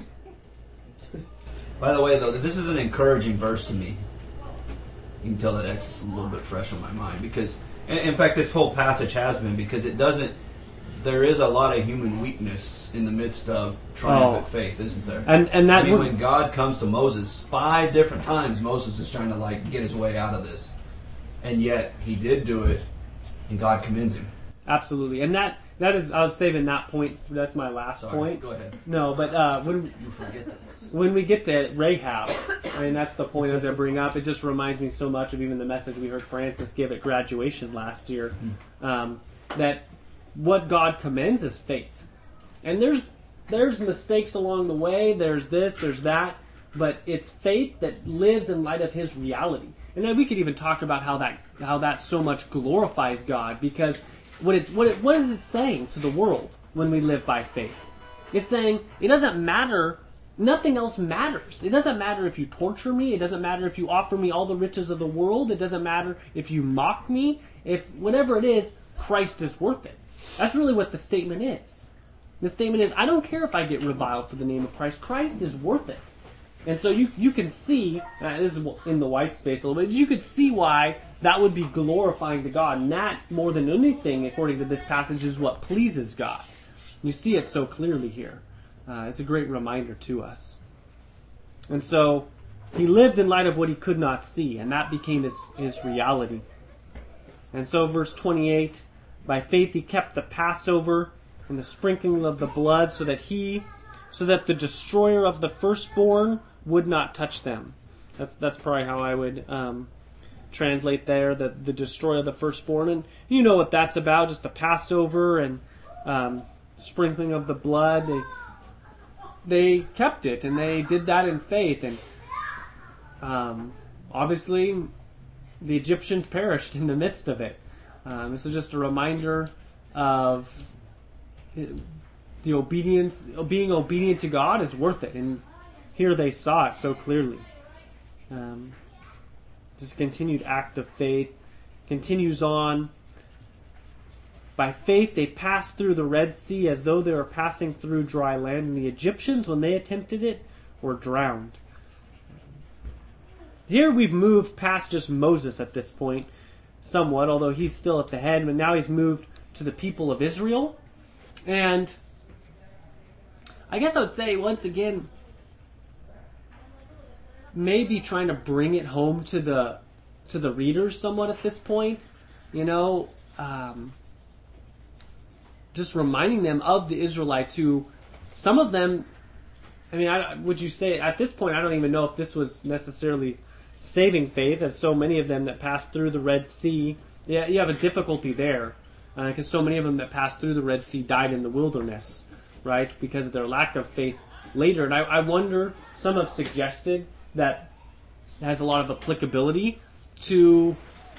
By the way, though, this is an encouraging verse to me. You can tell that Exodus is a little bit fresh on my mind, because, in fact, this whole passage has been, because it doesn't. There is a lot of human weakness in the midst of triumphant faith, isn't there? And that when God comes to Moses 5 different times, Moses is trying to get his way out of this, and yet he did do it, and God commends him. Absolutely, and that is. I was saving that point. That's my last point. Go ahead. No, but when You forget this. when we get to Rahab, I mean, that's the point as I bring up. It just reminds me so much of even the message we heard Francis give at graduation last year, that what God commends is faith. And there's mistakes along the way. There's this, there's that, but it's faith that lives in light of His reality. And then we could even talk about how that so much glorifies God, because what is it saying to the world when we live by faith? It's saying it doesn't matter. Nothing else matters. It doesn't matter if you torture me. It doesn't matter if you offer me all the riches of the world. It doesn't matter if you mock me. If whatever it is, Christ is worth it. That's really what the statement is. The statement is, I don't care if I get reviled for the name of Christ. Christ is worth it. And so you can see, this is in the white space a little bit, you could see why that would be glorifying to God. And that, more than anything, according to this passage, is what pleases God. You see it so clearly here. It's a great reminder to us. And so, he lived in light of what he could not see, and that became his reality. And so, verse 28, by faith he kept the Passover and the sprinkling of the blood so that the destroyer of the firstborn would not touch them. That's probably how I would translate there, the destroyer of the firstborn. And you know what that's about, just the Passover and sprinkling of the blood. They kept it, and they did that in faith. And obviously, the Egyptians perished in the midst of it. This is just a reminder of the obedience. Being obedient to God is worth it, and here they saw it so clearly. Just a continued act of faith continues on. By faith they passed through the Red Sea as though they were passing through dry land, and the Egyptians, when they attempted it, were drowned. Here we've moved past just Moses at this point, somewhat, although he's still at the head, but now he's moved to the people of Israel. And I guess I would say, once again, maybe trying to bring it home to the readers somewhat at this point, just reminding them of the Israelites who, some of them, would you say, at this point, I don't even know if this was necessarily saving faith, as so many of them that passed through the Red Sea, you have a difficulty there, because so many of them that passed through the Red Sea died in the wilderness, right, because of their lack of faith later. And I wonder, some have suggested that it has a lot of applicability to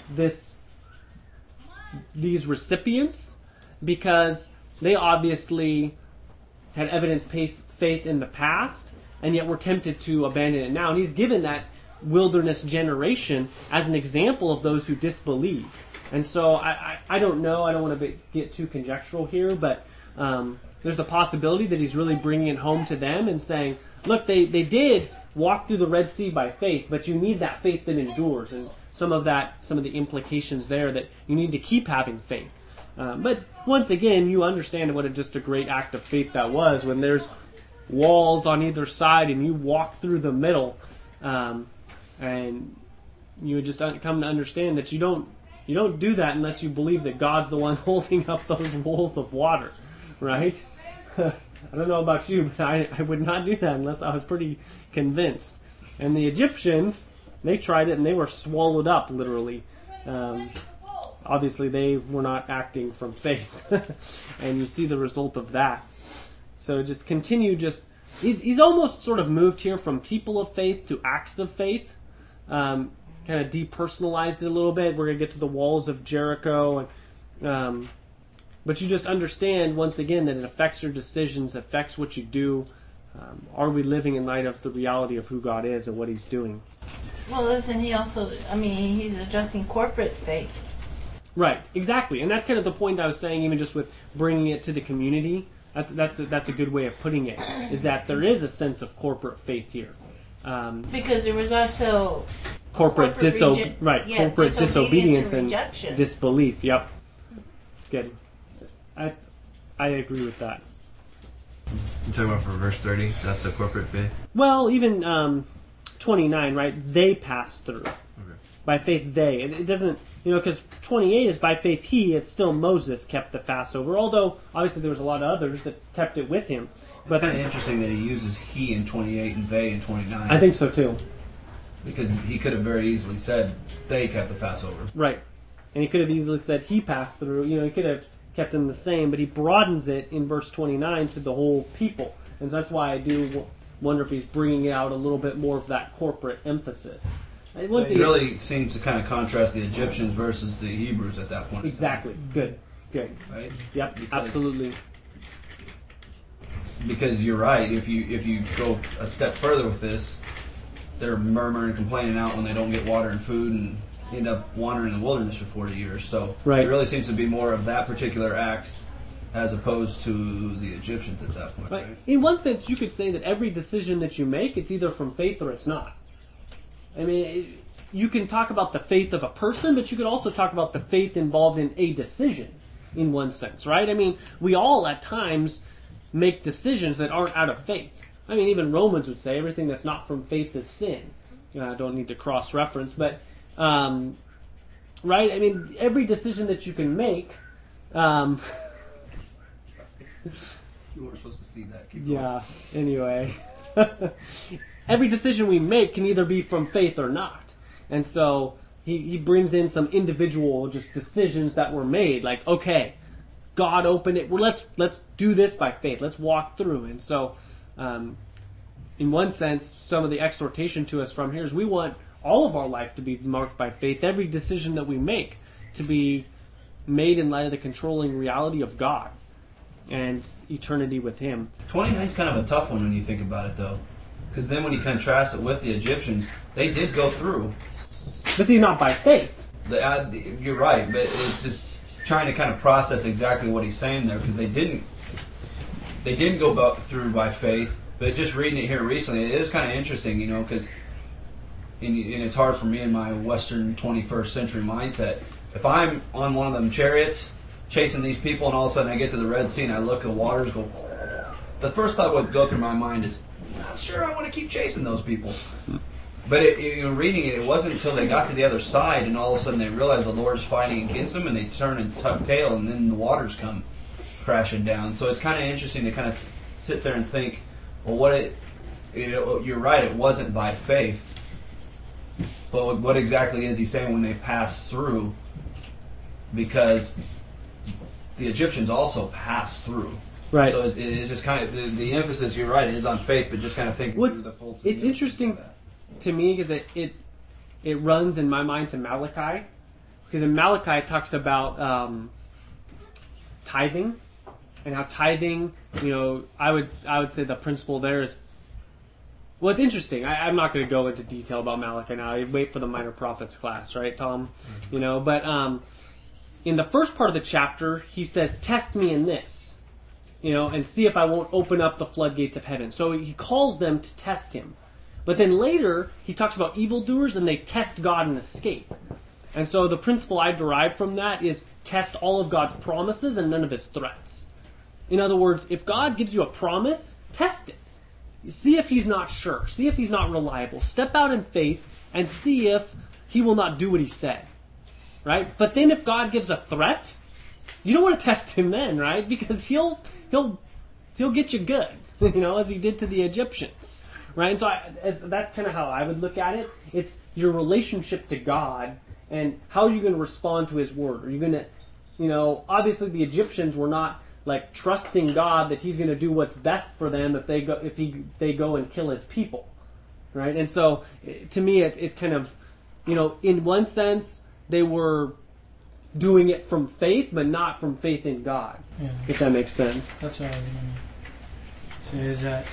these recipients, because they obviously had evidenced faith in the past, and yet were tempted to abandon it now. And he's given that wilderness generation as an example of those who disbelieve. And so I don't know, I don't want to get too conjectural here, but there's the possibility that he's really bringing it home to them and saying, look, they did walk through the Red Sea by faith, but you need that faith that endures, and some of the implications there that you need to keep having faith. But once again, you understand what just a great act of faith that was, when there's walls on either side and you walk through the middle, and you just come to understand that you don't do that unless you believe that God's the one holding up those walls of water, right? I don't know about you, but I would not do that unless I was pretty convinced. And the Egyptians, they tried it and they were swallowed up, literally. Obviously, they were not acting from faith. And you see the result of that. So just continue, he's almost sort of moved here from people of faith to acts of faith. Kind of depersonalized it a little bit. We're going to get to the walls of Jericho. But you just understand, once again, that it affects your decisions, affects what you do. Are we living in light of the reality of who God is and what He's doing? Well, listen, he's addressing corporate faith. Right, exactly. And that's kind of the point I was saying, even just with bringing it to the community. That's a good way of putting it, is that there is a sense of corporate faith here. Because there was also corporate disobedience and rejection. Disbelief. Yep. Good. I agree with that. You talking about for verse 30? That's the corporate faith? Well, even 29, right? They passed through. Okay. By faith they. It doesn't, because 28 is by faith he, it's still Moses kept the Passover, although obviously there was a lot of others that kept it with him. But it's kind of interesting that he uses he in 28 and they in 29. I think so too. Because he could have very easily said they kept the Passover. Right. And he could have easily said he passed through. He could have kept them the same, but he broadens it in verse 29 to the whole people. And so that's why I do wonder if he's bringing out a little bit more of that corporate emphasis. So it really seems to kind of contrast the Egyptians versus the Hebrews at that point. Exactly. Good. Right? Yep, absolutely. Because you're right, if you go a step further with this, they're murmuring and complaining out when they don't get water and food and end up wandering in the wilderness for 40 years. So right. It really seems to be more of that particular act as opposed to the Egyptians at that point. Right. In one sense, you could say that every decision that you make, it's either from faith or it's not. You can talk about the faith of a person, but you could also talk about the faith involved in a decision, in one sense, right? We all at times make decisions that aren't out of faith. Even Romans would say everything that's not from faith is sin. I don't need to cross-reference, but, right? Every decision that you can make... You weren't supposed to see that. Keep going. Yeah, anyway. Every decision we make can either be from faith or not. And so he brings in some individual just decisions that were made. Like, okay, God opened it. Well, let's do this by faith. Let's walk through. And so, in one sense, some of the exhortation to us from here is we want all of our life to be marked by faith. Every decision that we make to be made in light of the controlling reality of God and eternity with Him. 29 is kind of a tough one when you think about it, though. Because then when you contrast it with the Egyptians, they did go through. But see, not by faith. You're right, but it's just trying to kind of process exactly what he's saying there, because they didn't go through by faith. But just reading it here recently, it is kind of interesting, because and it's hard for me in my Western 21st century mindset. If I'm on one of them chariots chasing these people, and all of a sudden I get to the Red Sea and I look, the waters go, the first thought would go through my mind is, I'm not sure I want to keep chasing those people. But reading it wasn't until they got to the other side and all of a sudden they realized the Lord is fighting against them, and they turn and tuck tail, and then the waters come crashing down. So it's kind of interesting to kind of sit there and think, well, you're right, it wasn't by faith. But what exactly is he saying when they pass through? Because the Egyptians also passed through. Right. So it's just kind of, the emphasis, you're right, it is on faith, but just kind of thinking through the full. It's interesting to me because it runs in my mind to Malachi. Because in Malachi it talks about tithing, and how tithing, I would say the principle there is, well, it's interesting. I'm not going to go into detail about Malachi now. I wait for the Minor Prophets class, right, Tom? Mm-hmm. But in the first part of the chapter, he says, "Test me in this, and see if I won't open up the floodgates of heaven." So he calls them to test him. But then later, he talks about evildoers, and they test God and escape. And so the principle I derive from that is test all of God's promises and none of his threats. In other words, if God gives you a promise, test it. See if he's not sure. See if he's not reliable. Step out in faith and see if he will not do what he said. Right? But then if God gives a threat, you don't want to test him then, right? Because he'll get you good, as he did to the Egyptians. Right? And so that's kind of how I would look at it. It's your relationship to God, and how are you going to respond to his word? Are you going to, obviously the Egyptians were not like trusting God that he's going to do what's best for them if they go and kill his people, right? And so, to me, it's kind of, in one sense they were doing it from faith, but not from faith in God. Yeah. If that makes sense. That's what I was going to say. Is that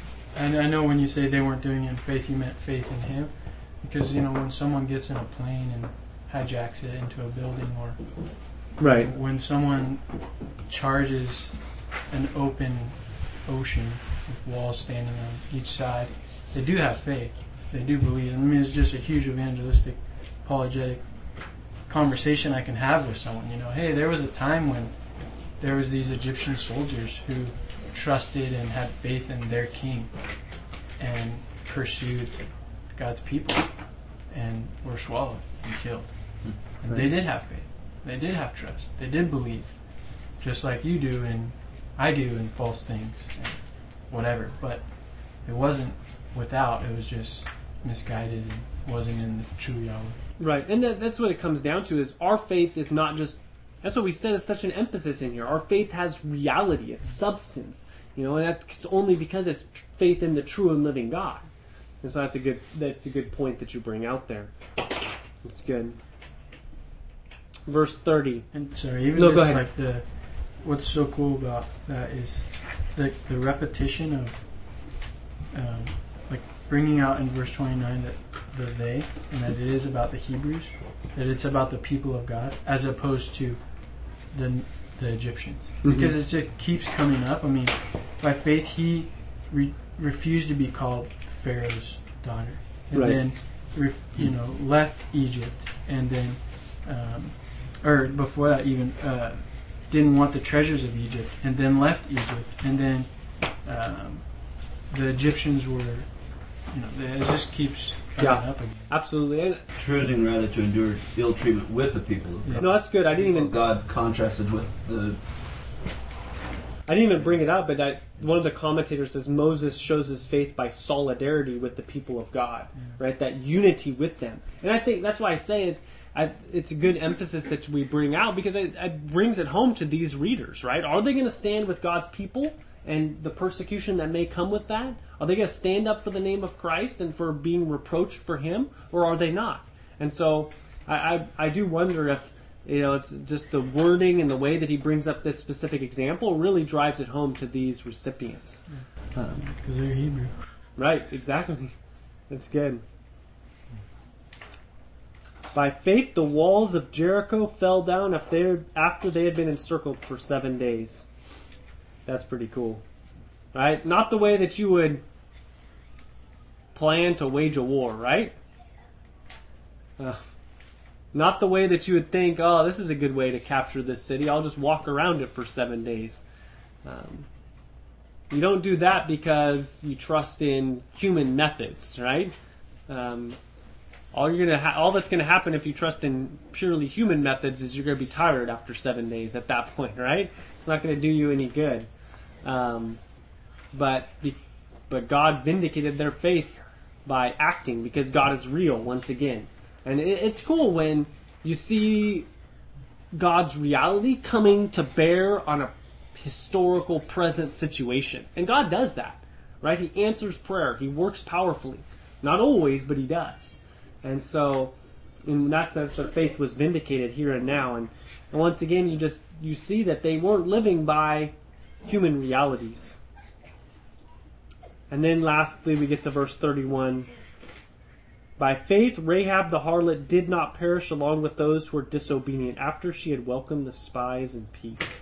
I know when you say they weren't doing it in faith, you meant faith in him, because when someone gets in a plane and hijacks it into a building, or right, when someone charges an open ocean with walls standing on each side, they do have faith. They do believe. I mean, it's just a huge evangelistic, apologetic conversation I can have with someone. Hey, there was a time when there was these Egyptian soldiers who trusted and had faith in their king and pursued God's people and were swallowed and killed. And they did have faith. They did have trust. They did believe. Just like you do and I do in false things and whatever. But it wasn't without. It was just misguided and wasn't in the true Yahweh. Right. And that's what it comes down to, is our faith is not just, that's what we said is such an emphasis in here. Our faith has reality. It's substance. And that's only because it's faith in the true and living God. And so that's a good point that you bring out there. It's good. Verse 30. And sorry, even go just ahead. What's so cool about that is the repetition of bringing out in verse 29 that the they, and that it is about the Hebrews, that it's about the people of God, as opposed to the Egyptians. Mm-hmm. Because it just keeps coming up. I mean, by faith he refused to be called Pharaoh's daughter, and right. then left Egypt, and then or before that even didn't want the treasures of Egypt, and then left Egypt, and then the Egyptians were, it just keeps coming up again. Absolutely. And choosing rather to endure ill treatment with the people of God. no, that's good. I didn't even God contrasted with the. I didn't even bring it up, but one of the commentators says Moses shows his faith by solidarity with the people of God, right? That unity with them, and I think that's why I say it's a good emphasis that we bring out, because it brings it home to these readers, right? Are they going to stand with God's people and the persecution that may come with that? Are they going to stand up for the name of Christ and for being reproached for him, or are they not? And so I do wonder if it's just the wording and the way that he brings up this specific example really drives it home to these recipients. Because they're Hebrew. Right, exactly. That's good. By faith, the walls of Jericho fell down after they had been encircled for 7 days. That's pretty cool. Right? Not the way that you would plan to wage a war, right? Not the way that you would think, oh, this is a good way to capture this city. I'll just walk around it for 7 days. You don't do that because you trust in human methods, right? All that's going to happen if you trust in purely human methods is you're going to be tired after 7 days at that point, right? It's not going to do you any good. But God vindicated their faith by acting because God is real once again. And it's cool when you see God's reality coming to bear on a historical present situation. And God does that, right? He answers prayer. He works powerfully. Not always, but he does. And so, in that sense, their faith was vindicated here and now. And once again, you see that they weren't living by human realities. And then lastly, we get to verse 31. By faith, Rahab the harlot did not perish along with those who were disobedient after she had welcomed the spies in peace.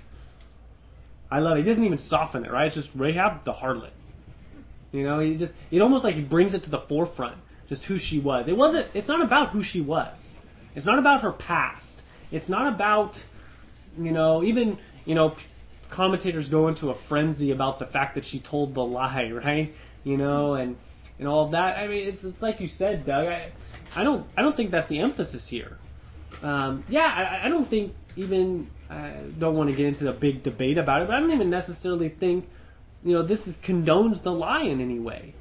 I love it. He doesn't even soften it, right? It's just Rahab the harlot. You know, it almost like he brings it to the forefront, just who she was. It's not about who she was. It's not about her past. It's not about, even, commentators go into a frenzy about the fact that she told the lie, right? And all of that. I mean, it's like you said, Doug. I don't think that's the emphasis here. I don't think even. I don't want to get into the big debate about it, but I don't even necessarily think, this condones the lie in any way.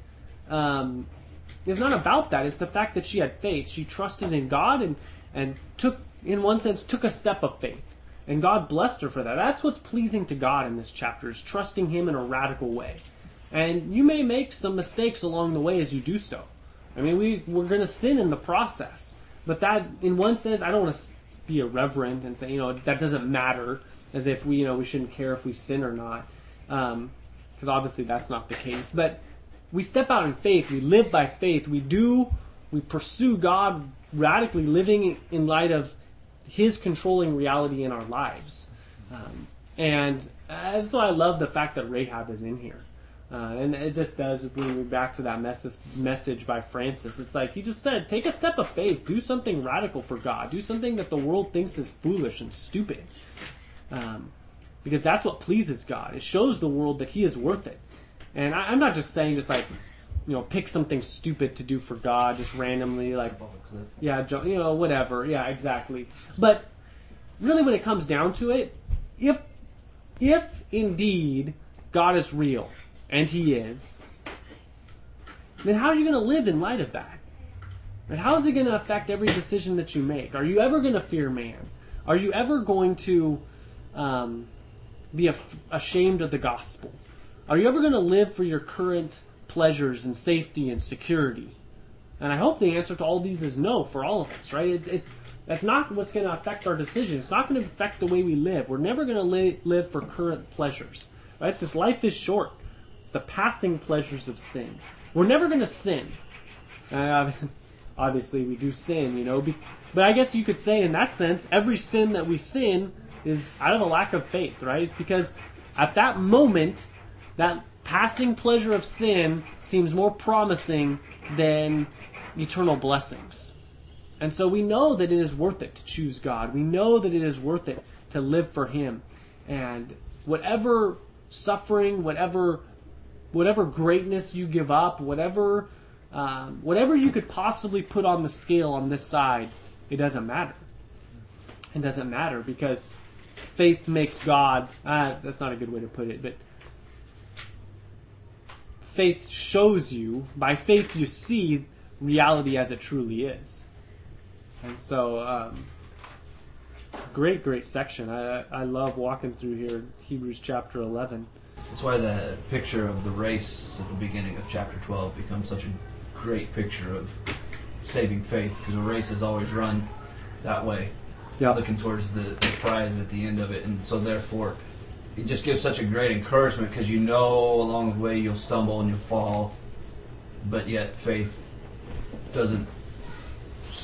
It's not about that. It's the fact that she had faith. She trusted in God and took, in one sense, took a step of faith. And God blessed her for that. That's what's pleasing to God in this chapter, is trusting Him in a radical way. And you may make some mistakes along the way as you do so. I mean, we're going to sin in the process. But that, in one sense, I don't want to be irreverent and say, that doesn't matter, as if we shouldn't care if we sin or not. Because obviously that's not the case. But we step out in faith. We live by faith. We pursue God radically, living in light of His controlling reality in our lives. And so I love the fact that Rahab is in here. And it just does bring me back to that message by Francis. It's like he just said, take a step of faith. Do something radical for God. Do something that the world thinks is foolish and stupid. Because that's what pleases God. It shows the world that He is worth it. And I'm not just saying just like, pick something stupid to do for God just randomly. Like, off a cliff. Yeah, whatever. Yeah, exactly. But really when it comes down to it, if indeed God is real, and He is, then how are you going to live in light of that? And how is it going to affect every decision that you make? Are you ever going to fear man? Are you ever going to be ashamed of the gospel? Are you ever going to live for your current pleasures and safety and security? And I hope the answer to all these is no for all of us, right? That's not what's going to affect our decisions. It's not going to affect the way we live. We're never going to live for current pleasures, right? This life is short. The passing pleasures of sin. We're never going to sin. Obviously, we do sin, but I guess you could say in that sense, every sin that we sin is out of a lack of faith, right? It's because at that moment, that passing pleasure of sin seems more promising than eternal blessings. And so we know that it is worth it to choose God. We know that it is worth it to live for Him. And whatever suffering, whatever greatness you give up, whatever you could possibly put on the scale on this side, it doesn't matter. It doesn't matter because faith makes God, that's not a good way to put it, but faith shows you, by faith you see reality as it truly is. And so, great section. I love walking through here, Hebrews chapter 11. That's why the picture of the race at the beginning of chapter 12 becomes such a great picture of saving faith, because a race is always run that way, looking towards the prize at the end of it. And so therefore, it just gives such a great encouragement, because along the way you'll stumble and you'll fall, but yet faith doesn't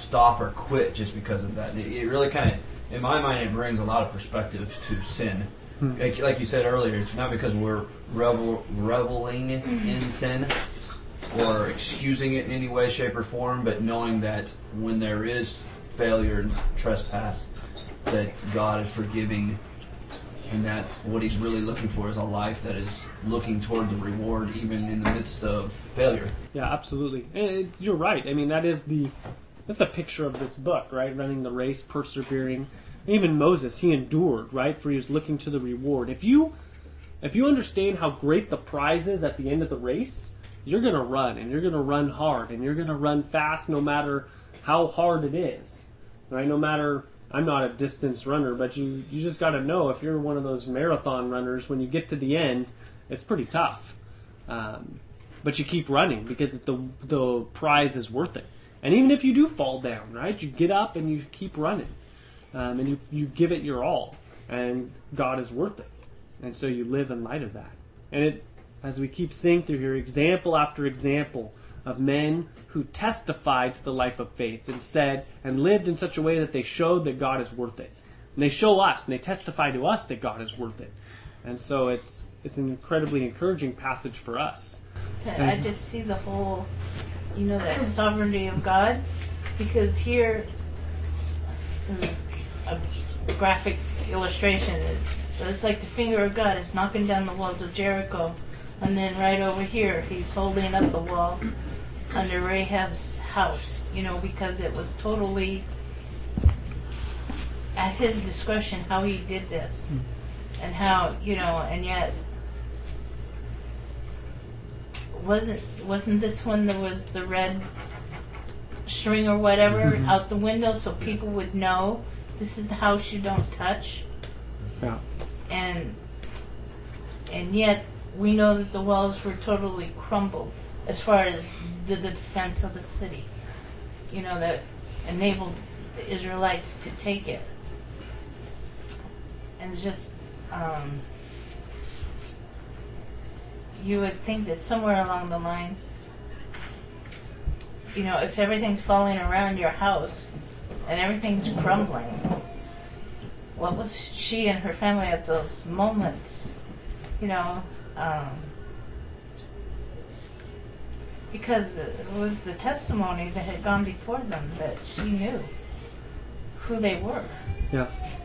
stop or quit just because of that. It really kind of, in my mind, it brings a lot of perspective to sin. Like you said earlier, it's not because we're reveling in sin or excusing it in any way, shape, or form, but knowing that when there is failure and trespass, that God is forgiving, and that what He's really looking for is a life that is looking toward the reward even in the midst of failure. Yeah, absolutely. And you're right. I mean, that's the picture of this book, right? Running the race, persevering. Even Moses, he endured, right? For he was looking to the reward. If you understand how great the prize is at the end of the race, you're going to run, and you're going to run hard, and you're going to run fast no matter how hard it is, right? No matter, I'm not a distance runner, but you just got to know if you're one of those marathon runners, when you get to the end, it's pretty tough. But you keep running because the prize is worth it. And even if you do fall down, right, you get up and you keep running. And you give it your all, and God is worth it. And so you live in light of that. And it, as we keep seeing through here, example after example of men who testified to the life of faith and said and lived in such a way that they showed that God is worth it. And they show us, and they testify to us that God is worth it. And so it's an incredibly encouraging passage for us. I just see the whole, that sovereignty of God, because here is a graphic illustration. It's like the finger of God is knocking down the walls of Jericho, and then right over here He's holding up the wall under Rahab's house, because it was totally at His discretion how He did this, and how, and yet wasn't this when there was the red string or whatever out the window so people would know this is the house you don't touch? Yeah. And yet we know that the walls were totally crumbled as far as the defense of the city, that enabled the Israelites to take it. And just you would think that somewhere along the line, if everything's falling around your house and everything's crumbling, what was she and her family at those moments? Because it was the testimony that had gone before them that she knew who they were. Yeah.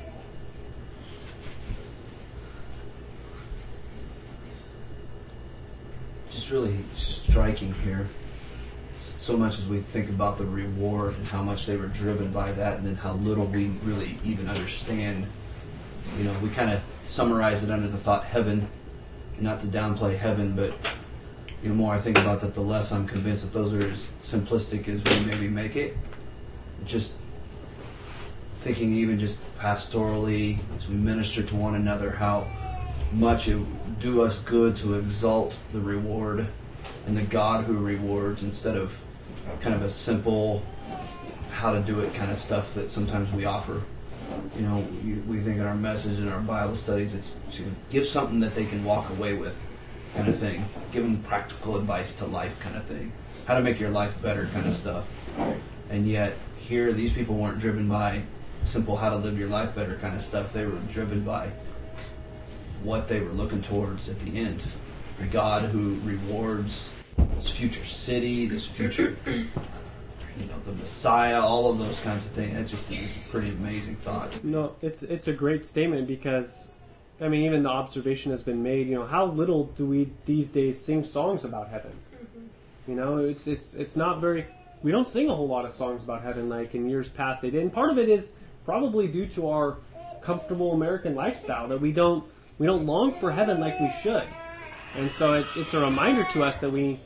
Just really striking here. So much as we think about the reward and how much they were driven by that, and then how little we really even understand. We kind of summarize it under the thought heaven, not to downplay heaven, but the more I think about that, the less I'm convinced that those are as simplistic as we maybe make it. Just thinking even just pastorally, as we minister to one another, how much it would do us good to exalt the reward and the God who rewards, instead of kind of a simple how to do it kind of stuff that sometimes we offer. We think in our message and our Bible studies, it's to give something that they can walk away with kind of thing. Give them practical advice to life kind of thing. How to make your life better kind of stuff. And yet here, these people weren't driven by simple how to live your life better kind of stuff. They were driven by what they were looking towards at the end. The God who rewards this future city, this future, the Messiah, all of those kinds of things. It's a pretty amazing thought. No, it's a great statement, because, even the observation has been made, how little do we these days sing songs about heaven? It's not very, we don't sing a whole lot of songs about heaven like in years past they did. And part of it is probably due to our comfortable American lifestyle, that we don't long for heaven like we should. And so it's a reminder to us that we,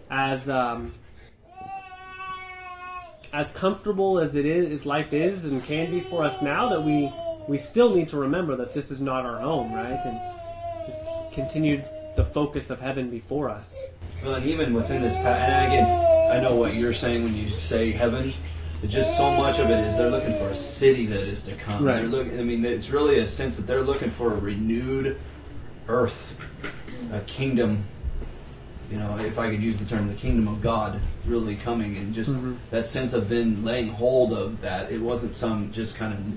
as comfortable as it is, as life is and can be for us now, that we still need to remember that this is not our home, right? And just continue the focus of heaven before us. Well, and even within this, and again, I know what you're saying when you say heaven. But just so much of it is they're looking for a city that is to come. Right. It's really a sense that they're looking for a renewed earth, a kingdom if I could use the term, the kingdom of God really coming, and just that sense of then laying hold of that. It wasn't some just kind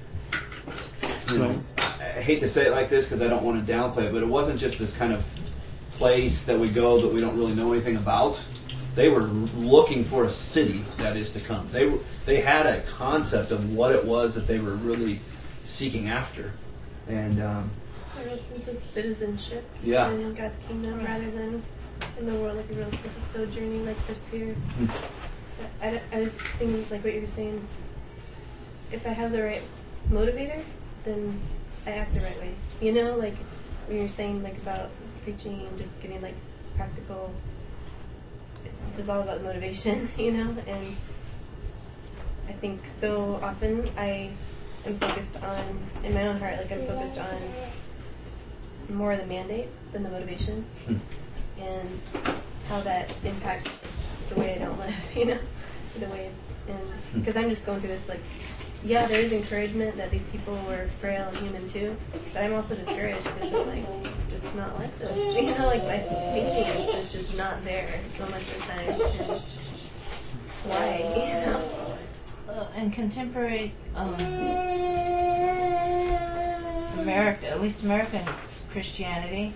of, I hate to say it like this because I don't want to downplay it, but it wasn't just this kind of place that we go that we don't really know anything about. They were looking for a city that is to come. They had a concept of what it was that they were really seeking after, and there was a sense of citizenship in God's kingdom rather than in the world, like a real place of sojourning, like First Peter. I was just thinking, like what you were saying. If I have the right motivator, then I act the right way. Like when you're saying like about preaching and just giving like practical. This is all about motivation, and I think so often I am focused on, in my own heart, like I'm focused on more the mandate than the motivation, and how that impacts the way I don't live, the way, and because I'm just going through this, like, there is encouragement that these people were frail and human too, but I'm also discouraged because I'm like, just not like this, like my thinking is just not there so much of the time, and why, in contemporary America, at least American Christianity,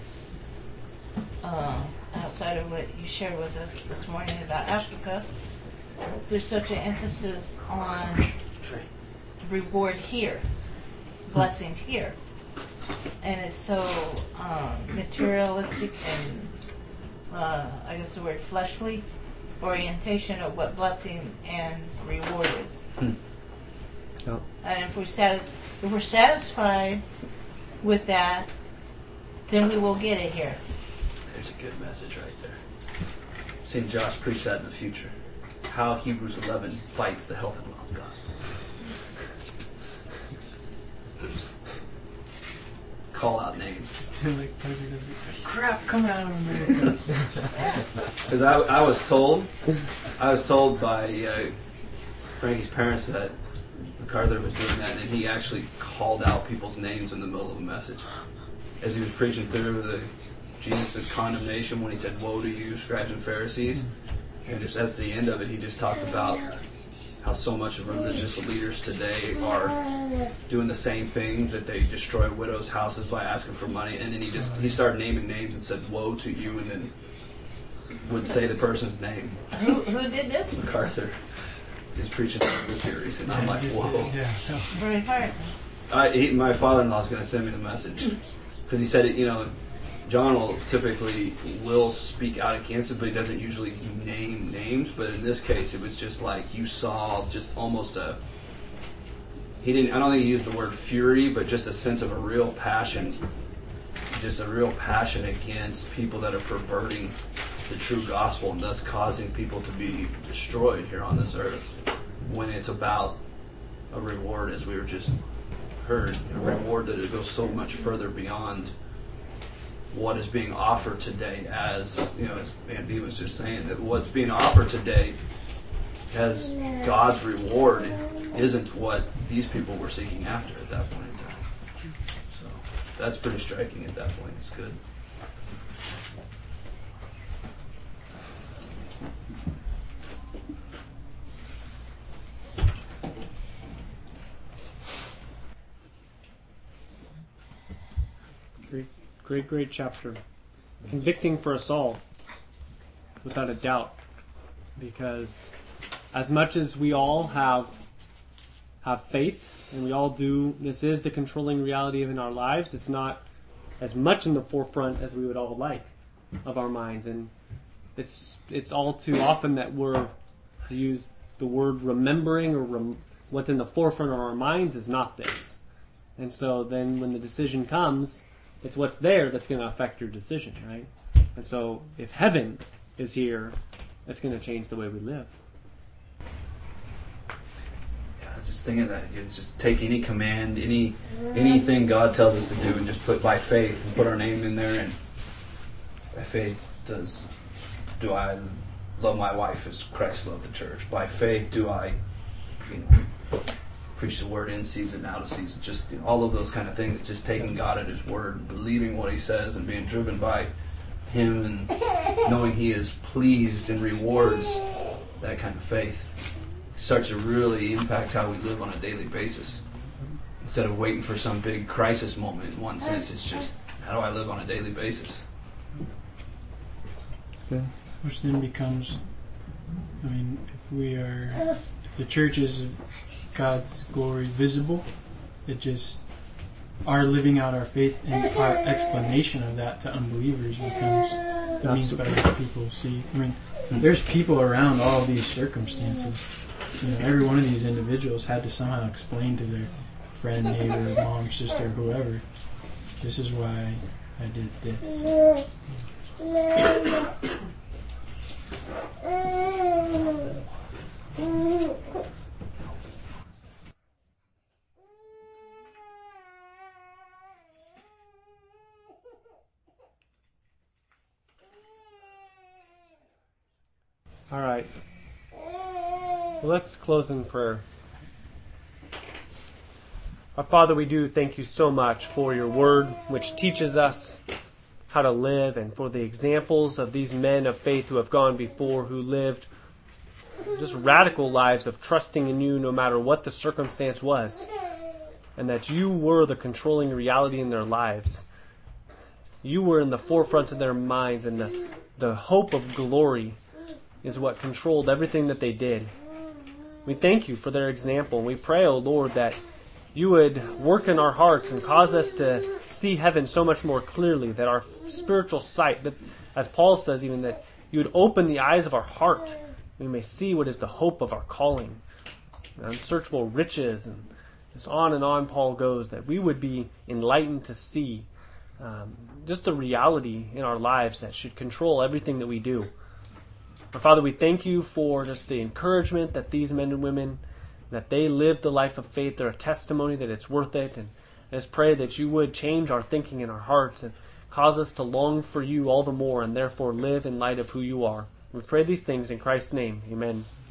outside of what you shared with us this morning about Africa, there's such an emphasis on reward here, blessings here, and it's so materialistic and I guess the word fleshly orientation of what blessing and reward is. Yep. And if we're satisfied with that, then we will get it here. There's a good message right there. Seeing Josh preach that in the future. How Hebrews 11 fights the health and wealth gospel. Call out names. Just do like crap coming out of America. Because I was told by Frankie's parents that MacArthur was doing that, and he actually called out people's names in the middle of a message as he was preaching through Jesus' condemnation when he said, "Woe to you, scribes and Pharisees," and just at the end of it, he just talked about how so much of religious leaders today are doing the same thing, that they destroy widows' houses by asking for money, and then he started naming names and said, "Woe to you," and then would say the person's name. Who did this? MacArthur. He's preaching the theories, and I'm like, whoa. Very hard. My father-in-law's going to send me the message because he said, John will typically speak out against it, but he doesn't usually name names. But in this case, it was just like you saw just almost I don't think he used the word fury, but just a sense of a real passion, just a real passion against people that are perverting the true gospel and thus causing people to be destroyed here on this earth, when it's about a reward, as we were just heard, a reward that goes so much further beyond what is being offered today, as as Andy was just saying, that what's being offered today as God's reward isn't what these people were seeking after at that point in time. So that's pretty striking at that point. It's good. Great chapter. Convicting for us all, without a doubt. Because as much as we all have faith, and we all do, this is the controlling reality in our lives, it's not as much in the forefront as we would all like of our minds. And it's all too often that we're, to use the word remembering, or what's in the forefront of our minds is not this. And so then when the decision comes, it's what's there that's going to affect your decision, right? And so if heaven is here, it's going to change the way we live. Yeah, I was just thinking that you just take any command, anything God tells us to do, and just put by faith and put our name in there. And by faith, do I love my wife as Christ loved the church? By faith, do I, preach the word in season, out of season, just all of those kind of things. It's just taking God at His word, believing what He says, and being driven by Him and knowing He is pleased and rewards that kind of faith starts to really impact how we live on a daily basis. Instead of waiting for some big crisis moment, in one sense, it's just, how do I live on a daily basis? That's good. Which then becomes, if the church is God's glory visible, it just, our living out our faith and our explanation of that to unbelievers becomes the means by which people see. There's people around all these circumstances. Every one of these individuals had to somehow explain to their friend, neighbor, mom, sister, whoever, this is why I did this. All right. Well, let's close in prayer. Our Father, we do thank you so much for your word, which teaches us how to live, and for the examples of these men of faith who have gone before, who lived just radical lives of trusting in you no matter what the circumstance was, and that you were the controlling reality in their lives. You were in the forefront of their minds, and the hope of glory is what controlled everything that they did. We thank you for their example. We pray, O Lord, that you would work in our hearts and cause us to see heaven so much more clearly, that our spiritual sight, that, as Paul says even, that you would open the eyes of our heart, we may see what is the hope of our calling, the unsearchable riches, and on Paul goes, that we would be enlightened to see just the reality in our lives that should control everything that we do. Our Father, we thank you for just the encouragement that these men and women, that they lived the life of faith. They're a testimony that it's worth it. And I just pray that you would change our thinking in our hearts and cause us to long for you all the more, and therefore live in light of who you are. We pray these things in Christ's name. Amen.